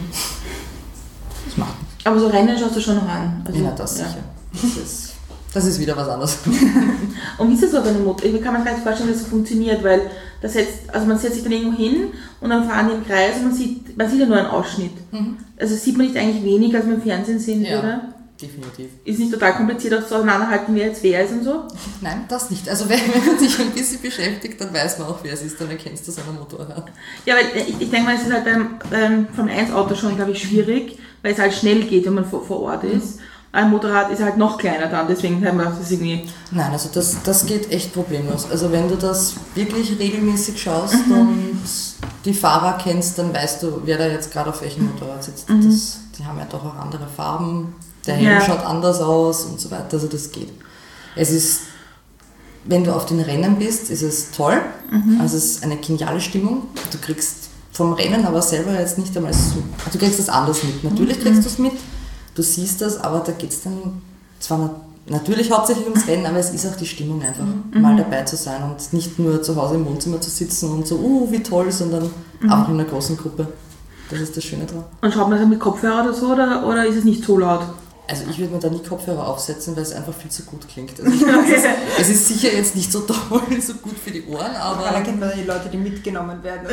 Das macht nichts. Aber so Rennen schaust du schon noch an? Also, ja, das ja. sicher. Das ist, das ist wieder was anderes. Und wie ist das so bei einem Motor? Ich kann mir gar nicht vorstellen, dass das so funktioniert, weil das setzt, also man setzt sich dann irgendwo hin und dann fahren die im Kreis und man sieht, man sieht ja nur einen Ausschnitt. Mhm. Also sieht man nicht eigentlich weniger, als man im Fernsehen sehen ja, würde? Definitiv. Ist nicht total kompliziert auch zu auseinanderhalten, wer jetzt wer ist und so? Nein, das nicht. Also wenn, wenn man sich ein bisschen beschäftigt, dann weiß man auch, wer es ist, dann erkennst du es an einem Motorrad. Ja, weil ich, ich denke mal, es ist halt beim, beim Formel eins Auto schon, glaube ich, schwierig, weil es halt schnell geht, wenn man vor, vor Ort ist. Mhm. Ein Motorrad ist halt noch kleiner dann, deswegen haben wir das irgendwie... Nein, also das, das geht echt problemlos. Also wenn du das wirklich regelmäßig schaust mhm. und die Fahrer kennst, dann weißt du, wer da jetzt gerade auf welchem Motorrad sitzt. Mhm. Das, die haben ja doch auch andere Farben, der Helm ja. schaut anders aus und so weiter, also das geht. Es ist, wenn du auf den Rennen bist, ist es toll, mhm. also es ist eine geniale Stimmung. Du kriegst vom Rennen aber selber jetzt nicht einmal so, du kriegst das anders mit. Natürlich kriegst du es mit, du siehst das, aber da geht es dann zwar natürlich hauptsächlich ums Rennen, aber es ist auch die Stimmung einfach, mhm. mal dabei zu sein und nicht nur zu Hause im Wohnzimmer zu sitzen und so, uh, wie toll, sondern mhm. auch in einer großen Gruppe. Das ist das Schöne dran. Und schaut man das mit Kopfhörer oder so, oder, oder ist es nicht so laut? Also ich würde mir da nie Kopfhörer aufsetzen, weil es einfach viel zu gut klingt. Also ich glaube, es, ist, es ist sicher jetzt nicht so toll, so gut für die Ohren, aber... Da kennt man die Leute, die mitgenommen werden.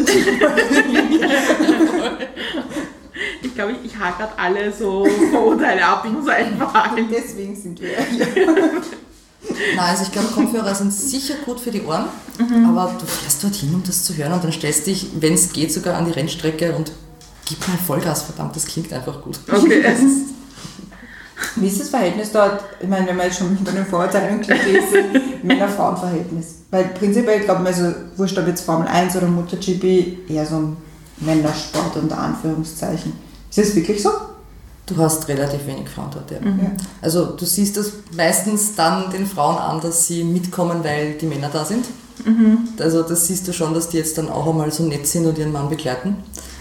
Ich glaube, ich, ich hake gerade alle so Vorurteile ab, ich muss einfach haken. Deswegen sind wir hier. Nein, also ich glaube, Kopfhörer sind sicher gut für die Ohren, mhm. aber du fährst dorthin, um das zu hören und dann stellst dich, wenn es geht, sogar an die Rennstrecke und gib mal Vollgas, verdammt, das klingt einfach gut. Okay. Wie ist das Verhältnis dort, ich meine, wenn wir jetzt schon bei den Vorurteilen und Klischees sind, Männer-Frauen-Verhältnis? Weil prinzipiell, ich glaube, also, wurscht ob jetzt Formel eins oder MotoGP, eher so ein Männersport unter Anführungszeichen. Ist das wirklich so? Du hast relativ wenig Frauen dort, ja. Mhm. Also du siehst das meistens dann den Frauen an, dass sie mitkommen, weil die Männer da sind. Mhm. Also das siehst du schon, dass die jetzt dann auch einmal so nett sind und ihren Mann begleiten.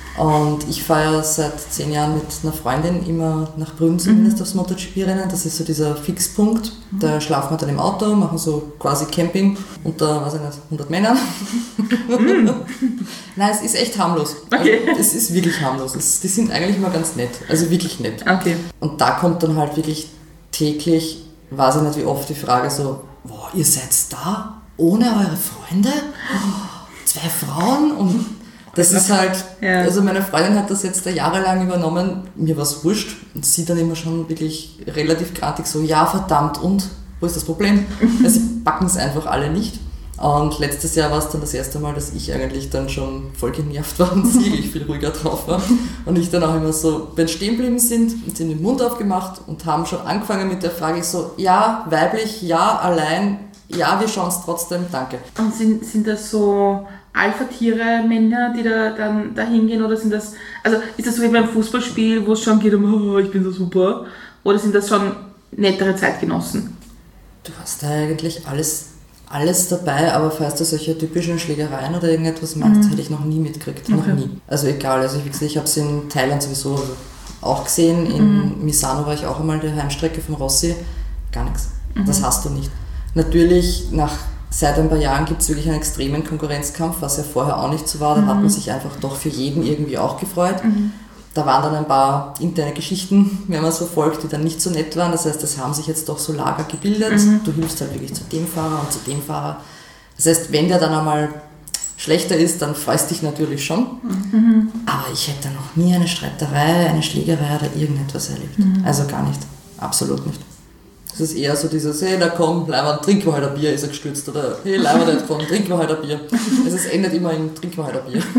Und ich fahre ja seit zehn Jahren mit einer Freundin immer nach Brünn zumindest mhm. aufs MotoGP-Rennen. Das ist so dieser Fixpunkt. Mhm. Da schlafen wir dann im Auto, machen so quasi Camping unter, weiß ich nicht, hundert Männern. Mhm. Nein, es ist echt harmlos. Okay. Also, es ist wirklich harmlos. Es, die sind eigentlich immer ganz nett. Also wirklich nett. Okay. Und da kommt dann halt wirklich täglich, weiß ich nicht wie oft, die Frage so, wow, ihr seid da? Ohne eure Freunde? Oh, zwei Frauen? Und das ist halt, ja. also meine Freundin hat das jetzt jahrelang übernommen, mir war es wurscht und sie dann immer schon wirklich relativ grantig so, ja verdammt und, wo ist das Problem? Also sie packen es einfach alle nicht. Und letztes Jahr war es dann das erste Mal, dass ich eigentlich dann schon voll genervt war und sie ich viel ruhiger drauf war. Und ich dann auch immer so, wenn stehen geblieben sind, und sie den Mund aufgemacht und haben schon angefangen mit der Frage so, ja, weiblich, ja, allein, ja, wir schauen es trotzdem, danke. Und sind, sind das so Alpha-Tiere, Männer, die da dann da hingehen, oder sind das, also ist das so wie beim Fußballspiel, wo es schon geht um, oh, ich bin so super, oder sind das schon nettere Zeitgenossen? Du hast da eigentlich alles, alles dabei, aber falls du solche typischen Schlägereien oder irgendetwas meinst, mhm. hätte ich noch nie mitgekriegt, noch okay. nie. Also egal, also ich, ich habe es in Thailand sowieso auch gesehen, in mhm. Misano war ich auch einmal die Heimstrecke von Rossi, gar nichts, mhm. das hast du nicht. Natürlich, nach seit ein paar Jahren gibt es wirklich einen extremen Konkurrenzkampf, was ja vorher auch nicht so war. Da mhm. hat man sich einfach doch für jeden irgendwie auch gefreut. Mhm. Da waren dann ein paar interne Geschichten, wenn man es verfolgt, die dann nicht so nett waren. Das heißt, es haben sich jetzt doch so Lager gebildet. Mhm. Du hilfst halt wirklich zu dem Fahrer und zu dem Fahrer. Das heißt, wenn der dann einmal schlechter ist, dann freust dich natürlich schon. Mhm. Aber ich hätte noch nie eine Streiterei, eine Schlägerei oder irgendetwas erlebt. Mhm. Also gar nicht. Absolut nicht. Es ist eher so dieses, hey, na komm, Leimann, trinken wir halt ein Bier, ist er gestürzt. Oder hey, Leimann, komm, trinken wir halt ein Bier. Also es endet immer in, trinken wir halt ein Bier.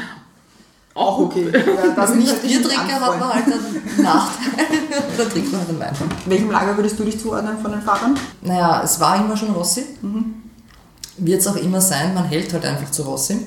Auch okay. Ja, das nicht Biertrinker hat man halt einen Nachteil. Dann trinkt man halt einen Wein. Welchem Lager würdest du dich zuordnen von den Fahrern? Naja, es war immer schon Rossi. Mhm. Wird es auch immer sein, man hält halt einfach zu Rossi.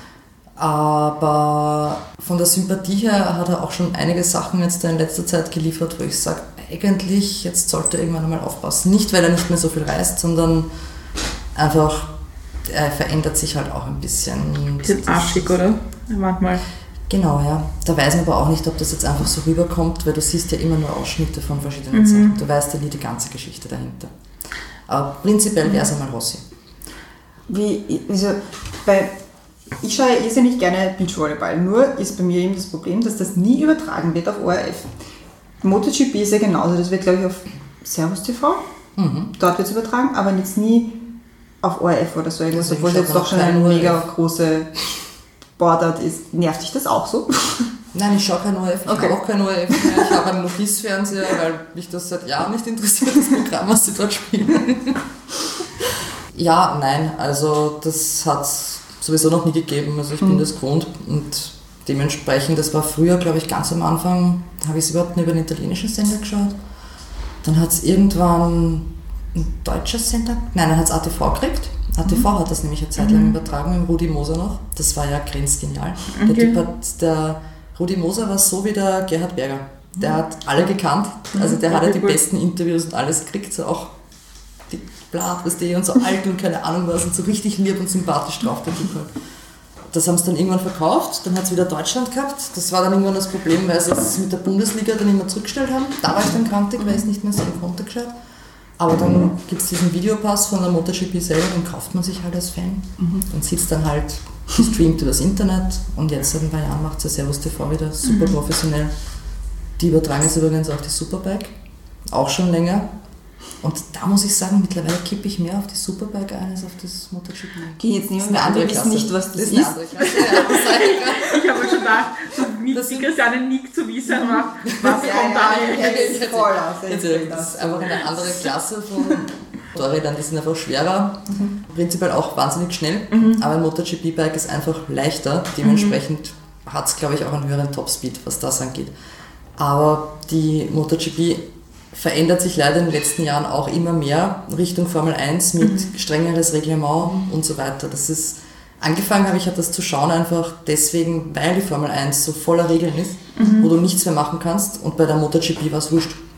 Aber von der Sympathie her hat er auch schon einige Sachen jetzt in letzter Zeit geliefert, wo ich sage, eigentlich, jetzt sollte er irgendwann einmal aufpassen. Nicht, weil er nicht mehr so viel reist, sondern einfach, er verändert sich halt auch ein bisschen. Bisschen arschig, oder? Manchmal. Genau, ja. Da weiß man aber auch nicht, ob das jetzt einfach so rüberkommt, weil du siehst ja immer nur Ausschnitte von verschiedenen mhm. Sachen. Du weißt ja nie die ganze Geschichte dahinter. Aber prinzipiell wäre es einmal Rossi. Wie, also bei, ich schaue ja irrsinnig gerne Beachvolleyball, nur ist bei mir eben das Problem, dass das nie übertragen wird auf O R F. MotoGP ist ja genauso, das wird glaube ich auf Servus T V, mhm. dort wird es übertragen, aber jetzt nie auf O R F oder so irgendwas, obwohl es jetzt doch schon eine mega große Sportart ist. Nervt dich das auch so? Nein, ich schaue kein O R F, ich okay. habe auch kein O R F mehr, ich habe einen Notice-Fernseher, weil mich das seit Jahren nicht interessiert, das Programm, was sie dort spielen. Ja, nein, also das hat es sowieso noch nie gegeben, also ich mhm. bin das gewohnt und dementsprechend, das war früher, glaube ich, ganz am Anfang, habe ich es überhaupt nur über einen italienischen Sender geschaut. Dann hat es irgendwann ein deutscher Sender, nein, dann hat es A T V gekriegt. A T V mhm. hat das nämlich eine Zeit lang mhm. übertragen, mit Rudi Moser noch. Das war ja grenzgenial. Okay. Der Typ hat, der Rudi Moser war so wie der Gerhard Berger. Der hat alle gekannt, also der hat ja die besten Interviews und alles gekriegt, so auch die Blatt, was die und so alt und keine Ahnung was und so richtig lieb und sympathisch drauf, der Typ halt. Das haben sie dann irgendwann verkauft, dann hat es wieder Deutschland gehabt. Das war dann irgendwann das Problem, weil sie es mit der Bundesliga dann immer zurückgestellt haben. Da war ich dann krantig, weil ich es nicht mehr sehen konnte gescheit. Aber dann gibt es diesen Videopass von der MotoGP selber, den kauft man sich halt als Fan mhm. und sitzt dann halt gestreamt übers Internet. Und jetzt seit ein paar Jahren macht es ja Servus T V wieder super professionell. Die übertragen jetzt übrigens auch die Superbike, auch schon länger. Und da muss ich sagen, mittlerweile kippe ich mehr auf die Superbike ein als auf das MotoGP. Geh jetzt nicht mehr an, wir wissen nicht, was das, das ist. ist. Ich habe schon gedacht, so mit Christiane Nick zu wissen, was kommt da jetzt? Das ist einfach eine andere Klasse von Motorrädern, die sind einfach schwerer, mhm. prinzipiell auch wahnsinnig schnell, mhm. aber ein MotoGP-Bike ist einfach leichter, dementsprechend mhm. hat es, glaube ich, auch einen höheren Topspeed, was das angeht. Aber die MotoGP verändert sich leider in den letzten Jahren auch immer mehr Richtung Formel eins mit mhm. strengeres Reglement und so weiter. Das ist, angefangen habe ich halt das zu schauen einfach deswegen, weil die Formel eins so voller Regeln ist, mhm. wo du nichts mehr machen kannst und bei der MotoGP war es wurscht.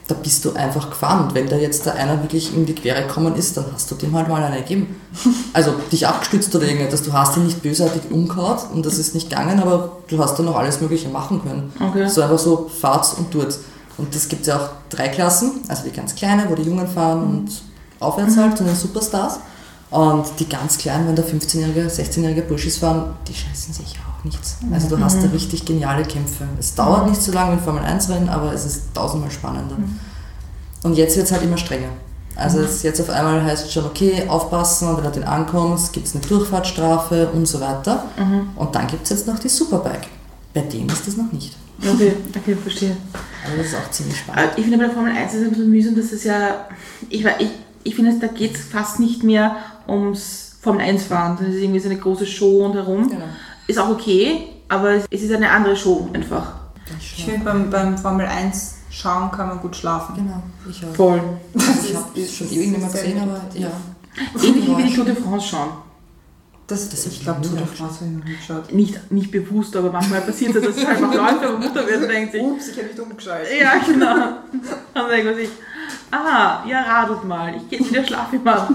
da bist du einfach gefahren. Und wenn da jetzt da einer wirklich in die Quere gekommen ist, dann hast du dem halt mal eine gegeben. Also dich abgestützt oder irgendetwas. Du hast ihn nicht bösartig umgehauen und das ist nicht gegangen, aber du hast dann noch alles Mögliche machen können. Okay. So einfach so, fahrt's und tut's. Und das gibt es ja auch drei Klassen, also die ganz kleine, wo die Jungen fahren und aufwärts halt, zu den Superstars. Und die ganz kleinen, wenn da fünfzehnjährige, sechzehnjährige Burschis fahren, die scheißen sich auch nichts. Also du hast da richtig geniale Kämpfe. Es dauert nicht so lange mit Formel eins Rennen, aber es ist tausendmal spannender. Und jetzt wird es halt immer strenger. Also es jetzt auf einmal heißt es schon, okay, aufpassen, und wenn du den ankommst, gibt es eine Durchfahrtsstrafe und so weiter. Und dann gibt es jetzt noch die Superbike. Bei dem ist das noch nicht. Okay, okay, verstehe. Aber das ist auch ziemlich spannend. Ich finde bei der Formel eins ist es ein bisschen mühsam, dass es ja, ich, ich, ich finde, da geht es fast nicht mehr ums Formel eins fahren. Das ist irgendwie so eine große Show und herum. Genau. Ist auch okay, aber es ist eine andere Show einfach. Ich finde, beim, beim Formel eins schauen kann man gut schlafen. Genau, ich auch. Voll. Ich habe es schon ewig nicht mehr gesehen, aber ja. Ähnlich wie die Tour de France schauen. Das, das, ich glaube, Tour de France habe ich noch nicht geschaut. Nicht, nicht bewusst, aber manchmal passiert es, dass es einfach läuft, aber Mutter wird und denkt sich, Ups, ich habe nicht umgeschaltet. ja, genau. Dann denkt man sich, aha, ja, radelt mal, ich gehe jetzt wieder Schlafen machen.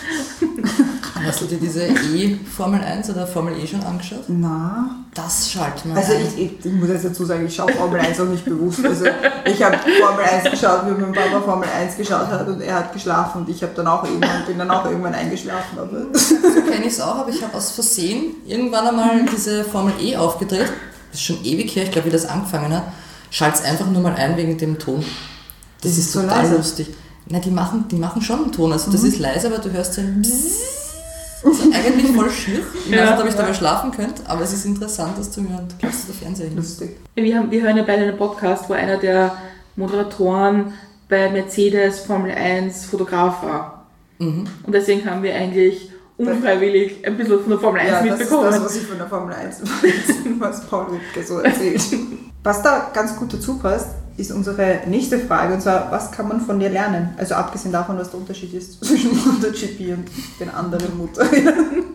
Hast du dir diese E-Formel eins oder Formel E schon angeschaut? Na. Das schaltet man Also ein. ich, ich, ich muss jetzt dazu sagen, ich schaue Formel eins auch nicht bewusst. Also ich habe Formel eins geschaut, wie mein Papa Formel eins geschaut hat und er hat geschlafen und ich habe dann auch irgendwann, bin dann auch irgendwann eingeschlafen. Aber So kenne ich es auch, aber ich habe aus Versehen irgendwann einmal diese Formel E aufgedreht. Das ist schon ewig her, ich glaube, wie das angefangen hat. Schalt es einfach nur mal ein wegen dem Ton. Das, das ist, ist so total leise. Lustig. Na, die machen, die machen schon einen Ton. Also das mhm. ist leise, aber du hörst so ein Bzzz. Das ist eigentlich voll schier. Ich weiß nicht, ob ich dabei schlafen könnte, aber es ist interessant, das zu hören. Du kannst der Fernseher hin. Lustig. Wir, haben, wir hören ja beide einen Podcast, wo einer der Moderatoren bei Mercedes Formel eins Fotograf war. Mhm. Und deswegen haben wir eigentlich unfreiwillig ein bisschen von der Formel eins ja, mitbekommen. Das ist das, was ich von der Formel eins weiß, was Paul Rübke so erzählt. Was da ganz gut dazu passt, ist unsere nächste Frage, und zwar, was kann man von dir lernen? Also abgesehen davon, was der Unterschied ist zwischen MotoGP und den anderen Motorrädern.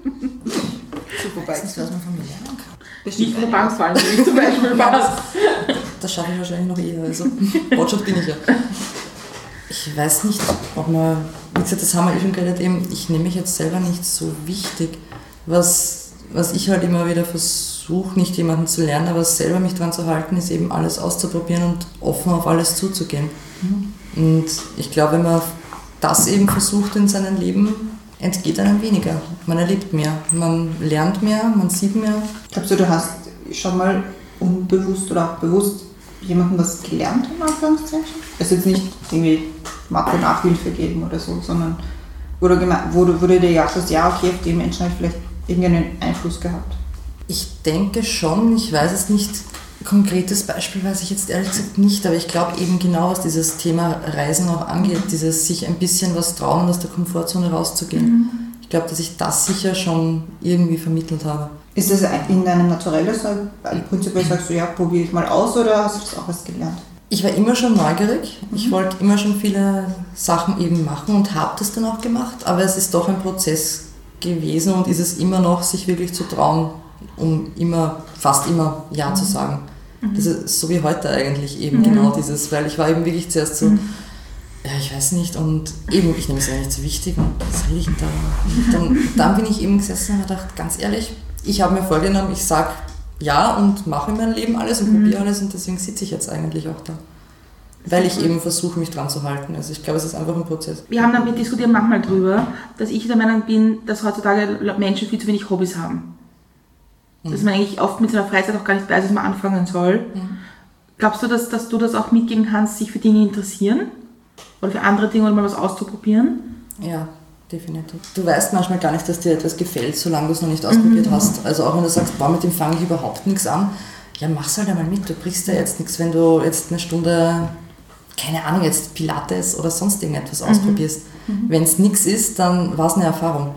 Ich weiß nicht, was man von mir lernen kann. Bestimmt nicht von der Bank fallen, wie zum Beispiel was. Das schaffe ich wahrscheinlich noch eher. Also, Botschafft bin ich ja. Ich weiß nicht, ob man, wie gesagt, das haben wir eh schon geredet, eben, ich nehme mich jetzt selber nicht so wichtig. Was, was ich halt immer wieder versuche, nicht jemanden zu lernen, aber selber mich dran zu halten, ist eben alles auszuprobieren und offen auf alles zuzugehen. Mhm. Und ich glaube, wenn man das eben versucht in seinem Leben, entgeht einem weniger. Man erlebt mehr, man lernt mehr, man sieht mehr. Glaubst du, du hast schon mal unbewusst oder auch bewusst jemandem was gelernt, in Anführungszeichen? Also jetzt nicht irgendwie Mathe-Nachhilfe geben oder so, sondern wo du, wo du, wo du dir gedacht hast, ja, okay, auf den Menschen habe ich vielleicht irgendeinen Einfluss gehabt. Ich denke schon, ich weiß es nicht, konkretes Beispiel weiß ich jetzt ehrlich gesagt nicht, aber ich glaube eben genau, was dieses Thema Reisen auch angeht, mhm. dieses sich ein bisschen was trauen und aus der Komfortzone rauszugehen. Mhm. Ich glaube, dass ich das sicher schon irgendwie vermittelt habe. Ist das in deinem Naturelles, also prinzipiell sagst du, ja, probiere ich mal aus, oder hast du das auch was gelernt? Ich war immer schon neugierig, mhm. ich wollte immer schon viele Sachen eben machen und habe das dann auch gemacht, aber es ist doch ein Prozess gewesen und ist es immer noch, sich wirklich zu trauen, um immer, fast immer Ja mhm. zu sagen. Mhm. Das ist so wie heute eigentlich eben mhm. genau dieses, weil ich war eben wirklich zuerst so, mhm. ja, ich weiß nicht, und eben, ich nehme es ja nicht so wichtig und was rede ich denn da? Und dann, dann bin ich eben gesessen und habe gedacht, ganz ehrlich, ich habe mir vorgenommen, ich sage ja und mache in meinem Leben alles und mhm. probiere alles, und deswegen sitze ich jetzt eigentlich auch da. Weil ich eben versuche, mich dran zu halten. Also ich glaube, es ist einfach ein Prozess. Wir haben damit diskutiert manchmal drüber, dass ich der Meinung bin, dass heutzutage Menschen viel zu wenig Hobbys haben. Mhm. Dass man eigentlich oft mit seiner Freizeit auch gar nicht weiß, was man anfangen soll. Mhm. Glaubst du, dass, dass du das auch mitgeben kannst, sich für Dinge interessieren? Oder für andere Dinge, oder mal was auszuprobieren? Ja, definitiv. Du weißt manchmal gar nicht, dass dir etwas gefällt, solange du es noch nicht ausprobiert mhm. hast. Also auch wenn du sagst, boah, mit dem fange ich überhaupt nichts an, ja, mach's halt einmal mit. Du brichst ja jetzt nichts, wenn du jetzt eine Stunde, keine Ahnung, jetzt Pilates oder sonst irgendetwas mhm. ausprobierst. Mhm. Wenn es nichts ist, dann war es eine Erfahrung.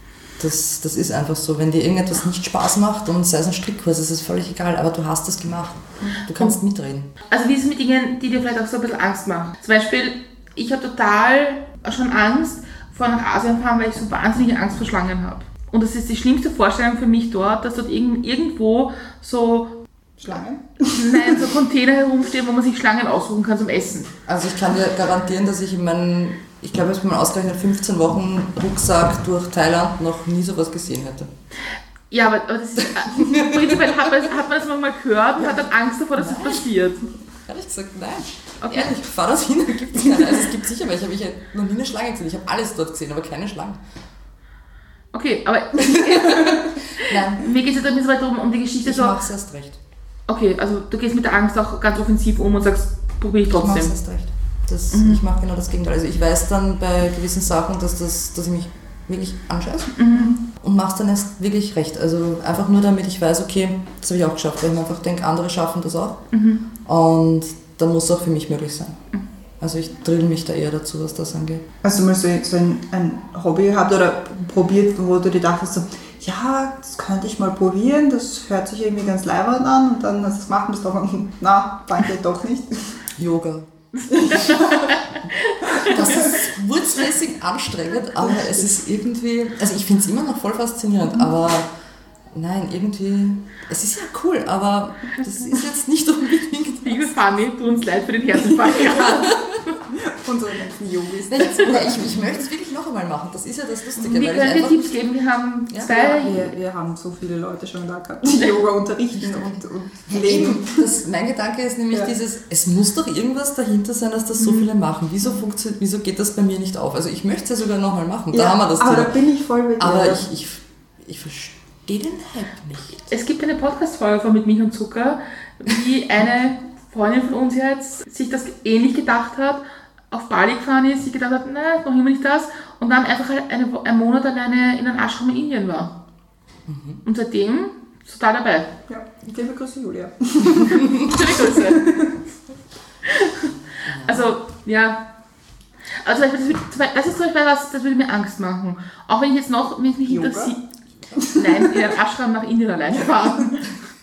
Das, das ist einfach so. Wenn dir irgendetwas nicht Spaß macht, und sei es ein Strickkurs, ist es völlig egal, aber du hast das gemacht. Du kannst mitreden. Also wie ist es mit Dingen, die dir vielleicht auch so ein bisschen Angst machen? Zum Beispiel, ich habe total schon Angst vor nach Asien fahren, weil ich so wahnsinnige Angst vor Schlangen habe. Und das ist die schlimmste Vorstellung für mich dort, dass dort irgendwo so Schlangen? Nein, so Container herumstehen, wo man sich Schlangen aussuchen kann zum Essen. Also ich kann dir garantieren, dass ich in meinen, ich glaube, ich habe mal ausgerechnet, fünfzehn Wochen Rucksack durch Thailand noch nie sowas gesehen hätte. Ja, aber, aber das ist, prinzipiell hat man, hat man das mal gehört und hat dann Angst davor, dass das passiert. Ehrlich gesagt, nein. Okay. Ehrlich, fahr das hin, da gibt es keine. Also es gibt sicher welche, aber ich habe noch nie eine Schlange gesehen. Ich habe alles dort gesehen, aber keine Schlange. Okay, aber Nein. mir geht es jetzt ein bisschen weiter um, um die Geschichte. Ich so. mach's erst recht. Okay, also du gehst mit der Angst auch ganz offensiv um und sagst, probiere ich Ich trotzdem. mach's erst recht. Das, Mhm. Ich mache genau das Gegenteil. Also ich weiß dann bei gewissen Sachen, dass, das, dass ich mich wirklich anscheiße Mhm. und mach's dann erst wirklich recht. Also einfach nur damit ich weiß, okay, das habe ich auch geschafft, weil ich mir einfach denke, andere schaffen das auch. Mhm. Und dann muss es auch für mich möglich sein. Also ich drill mich da eher dazu, was das angeht. Hast du mal so, so ein, ein Hobby gehabt oder probiert, wo du dir dachtest, so, ja, das könnte ich mal probieren, das hört sich irgendwie ganz leibernd an und dann hast du es gemacht und bist doch, na, danke, doch nicht. Yoga. Das ist wurzmäßig anstrengend, aber es ist irgendwie, also ich finde es immer noch voll faszinierend, aber nein, irgendwie, es ist ja cool, aber das ist jetzt nicht unbedingt... Liebe Fanny, tu uns leid für den Herzinfarkt. Unsere ganzen Yogis. Nein, ich, ich möchte es wirklich noch einmal machen, das ist ja das Lustige. Wir weil ich können dir einfach, Tipps geben, wir haben Ja, zwei... Wir, wir haben so viele Leute schon da gehabt, die Yoga unterrichten und, und leben. Eben, das, mein Gedanke ist nämlich Ja. dieses, es muss doch irgendwas dahinter sein, dass das so viele machen. Wieso, funktioniert, wieso geht das bei mir nicht auf? Also ich möchte es ja sogar nochmal machen, da Ja, haben wir das aber Thema. da bin ich voll mit dir. Aber ich, ich, ich verstehe den Hype nicht. Es gibt eine Podcast-Folge von Mit Milch und Zucker, wie eine Freundin von uns jetzt sich das ähnlich gedacht hat, auf Bali gefahren ist, sich gedacht hat, nein, noch immer nicht das, und dann einfach eine, einen Monat alleine in einem Ashram in Indien war. Mhm. Und seitdem total dabei. Ja, liebe Grüße, Julia. Schöne Grüße. Also, ja. Also, das, würde, das ist zum Beispiel was, das würde mir Angst machen. Auch wenn ich jetzt noch, wenn es mich Yoga? interessiert. Nein, in einem Ashram nach Indien alleine fahren.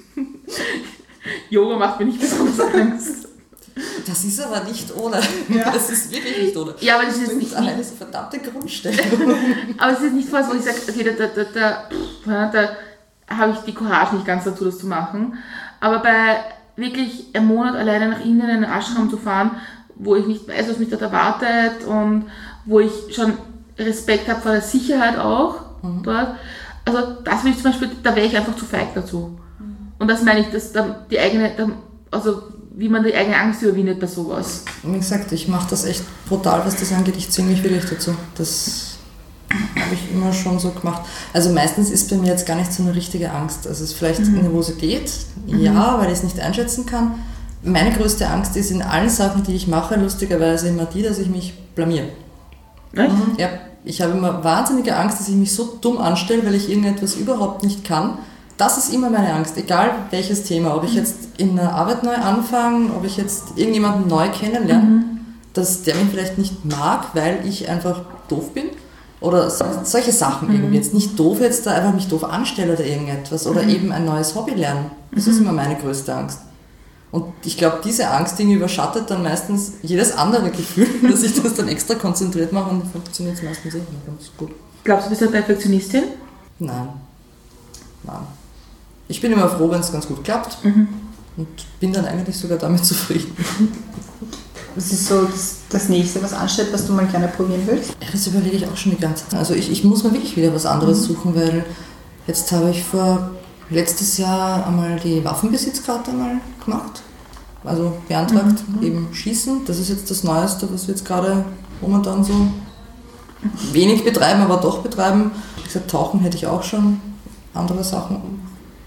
Yoga macht mir nicht besonders Angst. Das ist aber nicht ohne. Ja. Das ist wirklich nicht ohne. Ja, aber das ist Das nicht, ist alleine diese verdammte Grundstellung. aber es ist nicht was, wo ich sage, okay, da, da, da, da, da habe ich die Courage nicht ganz dazu, das zu machen. Aber bei wirklich einem Monat alleine nach Indien in einen Ashram zu fahren, wo ich nicht weiß, was mich dort erwartet und wo ich schon Respekt habe vor der Sicherheit auch mhm. dort, also das will ich zum Beispiel, da wäre ich einfach zu feig dazu. Mhm. Und das meine ich, dass dann die eigene, also wie man die eigene Angst überwindet bei sowas. Wie gesagt, ich mache das echt brutal, was das angeht. Ich zwinge mich wirklich dazu. Das habe ich immer schon so gemacht. Also meistens ist bei mir jetzt gar nicht so eine richtige Angst. Also es ist vielleicht mhm. Nervosität, ja, weil ich es nicht einschätzen kann. Meine größte Angst ist in allen Sachen, die ich mache, lustigerweise immer die, dass ich mich blamiere. Echt? Mhm. Ja, ich habe immer wahnsinnige Angst, dass ich mich so dumm anstelle, weil ich irgendetwas überhaupt nicht kann. Das ist immer meine Angst, egal welches Thema. Ob ich jetzt in einer Arbeit neu anfange, ob ich jetzt irgendjemanden neu kennenlerne, mhm. dass der mich vielleicht nicht mag, weil ich einfach doof bin. Oder so, solche Sachen mhm. irgendwie. Jetzt nicht doof, jetzt da einfach mich doof anstelle oder irgendetwas. Oder mhm. eben ein neues Hobby lernen. Das mhm. ist immer meine größte Angst. Und ich glaube, diese Angst Dinge überschattet dann meistens jedes andere Gefühl, dass ich das dann extra konzentriert mache und dann funktioniert es meistens eh ganz gut. Glaubst du, du bist eine Perfektionistin? Nein. Nein. Ich bin immer froh, wenn es ganz gut klappt Mhm. und bin dann eigentlich sogar damit zufrieden. Was ist so das, das Nächste, was ansteht, was du mal gerne probieren willst? Ja, das überlege ich auch schon die ganze Zeit. Also ich, ich muss mir wirklich wieder was anderes mhm. suchen, weil jetzt habe ich vor letztes Jahr einmal die Waffenbesitzkarte mal gemacht. Also beantragt, mhm. eben Schießen. Das ist jetzt das Neueste, was wir jetzt gerade momentan so wenig betreiben, aber doch betreiben. Wie gesagt, Tauchen hätte ich auch schon, andere Sachen.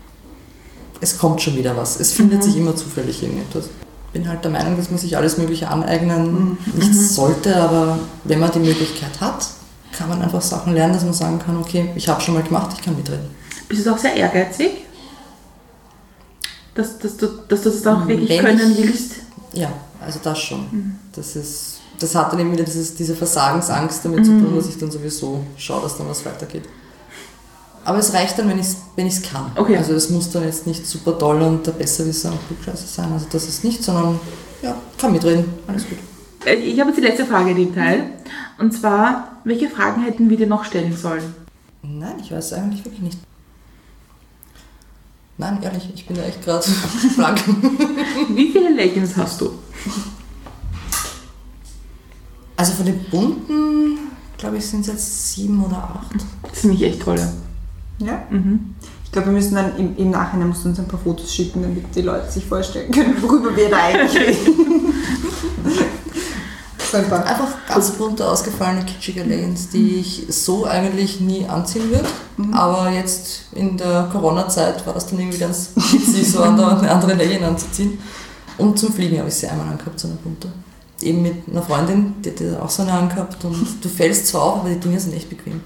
Es kommt schon wieder was. Es findet mhm. sich immer zufällig irgendetwas. Ich bin halt der Meinung, dass man sich alles Mögliche aneignen mhm. nicht sollte, aber wenn man die Möglichkeit hat, kann man einfach Sachen lernen, dass man sagen kann, okay, ich habe schon mal gemacht, ich kann mitreden. Bist du auch sehr ehrgeizig? Dass, dass, du, dass du das auch wirklich wenn können ich, willst? Ja, also das schon. Mhm. Das ist, das hat dann eben wieder dieses, diese Versagensangst damit mhm. zu tun, dass ich dann sowieso schaue, dass dann was weitergeht. Aber es reicht dann, wenn ich es wenn ich's kann. Okay. Also es muss dann jetzt nicht super toll und der Besserwisser und Klugscheißer sein. Also das ist nicht, sondern ja, kann mitreden. Alles gut. Ich habe jetzt die letzte Frage in dem Teil. Und zwar, welche Fragen hätten wir dir noch stellen sollen? Nein, ich weiß eigentlich wirklich nicht. Nein, ehrlich, ich bin da echt gerade blank. Wie viele Leggings hast du? Also von den bunten, glaube ich, sind es jetzt sieben oder acht. Das finde ich echt toll. Ja? Mhm. Ich glaube, wir müssen dann im, im Nachhinein musst du uns ein paar Fotos schicken, damit die Leute sich vorstellen können, worüber wir da eigentlich reden. Super. Einfach ganz bunte, ausgefallene, kitschige Leggings, die ich so eigentlich nie anziehen würde. Mhm. Aber jetzt in der Corona-Zeit war das dann irgendwie ganz witzig, so andauernd eine andere Legging anzuziehen. Und zum Fliegen habe ich sie einmal angehabt, so eine bunte. Eben mit einer Freundin, die hat auch so eine angehabt. Und du fällst zwar auf, aber die Dinge sind echt bequem.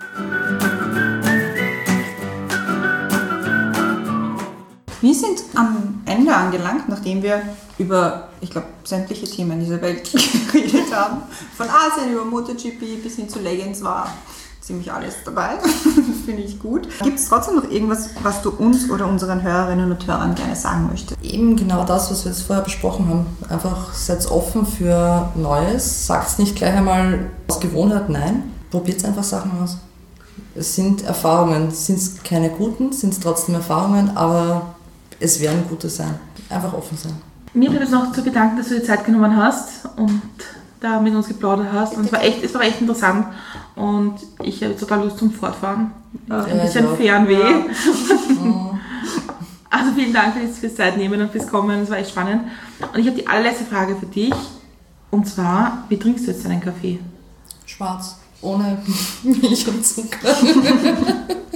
Wir sind am Ende angelangt, nachdem wir über, ich glaube, sämtliche Themen dieser Welt geredet haben. Von Asien über MotoGP bis hin zu Leggings war ziemlich alles dabei. Das finde ich gut. Gibt es trotzdem noch irgendwas, was du uns oder unseren Hörerinnen und Hörern gerne sagen möchtest? Eben genau das, was wir jetzt vorher besprochen haben. Einfach seid offen für Neues. Sagt nicht gleich einmal aus Gewohnheit nein. Probiert einfach Sachen aus. Es sind Erfahrungen. Sind es keine guten, sind es trotzdem Erfahrungen, aber es werden gute sein. Einfach offen sein. Mir bleibt es noch zu bedanken, dass du dir Zeit genommen hast und da mit uns geplaudert hast. Und es war echt, es war echt interessant. Und ich habe total Lust zum Fortfahren. Ja, ein bisschen ja, Fernweh. Ja. Also vielen Dank fürs, fürs Zeitnehmen und fürs Kommen. Es war echt spannend. Und ich habe die allerletzte Frage für dich. Und zwar, wie trinkst du jetzt deinen Kaffee? Schwarz. Ohne Milch und Zucker.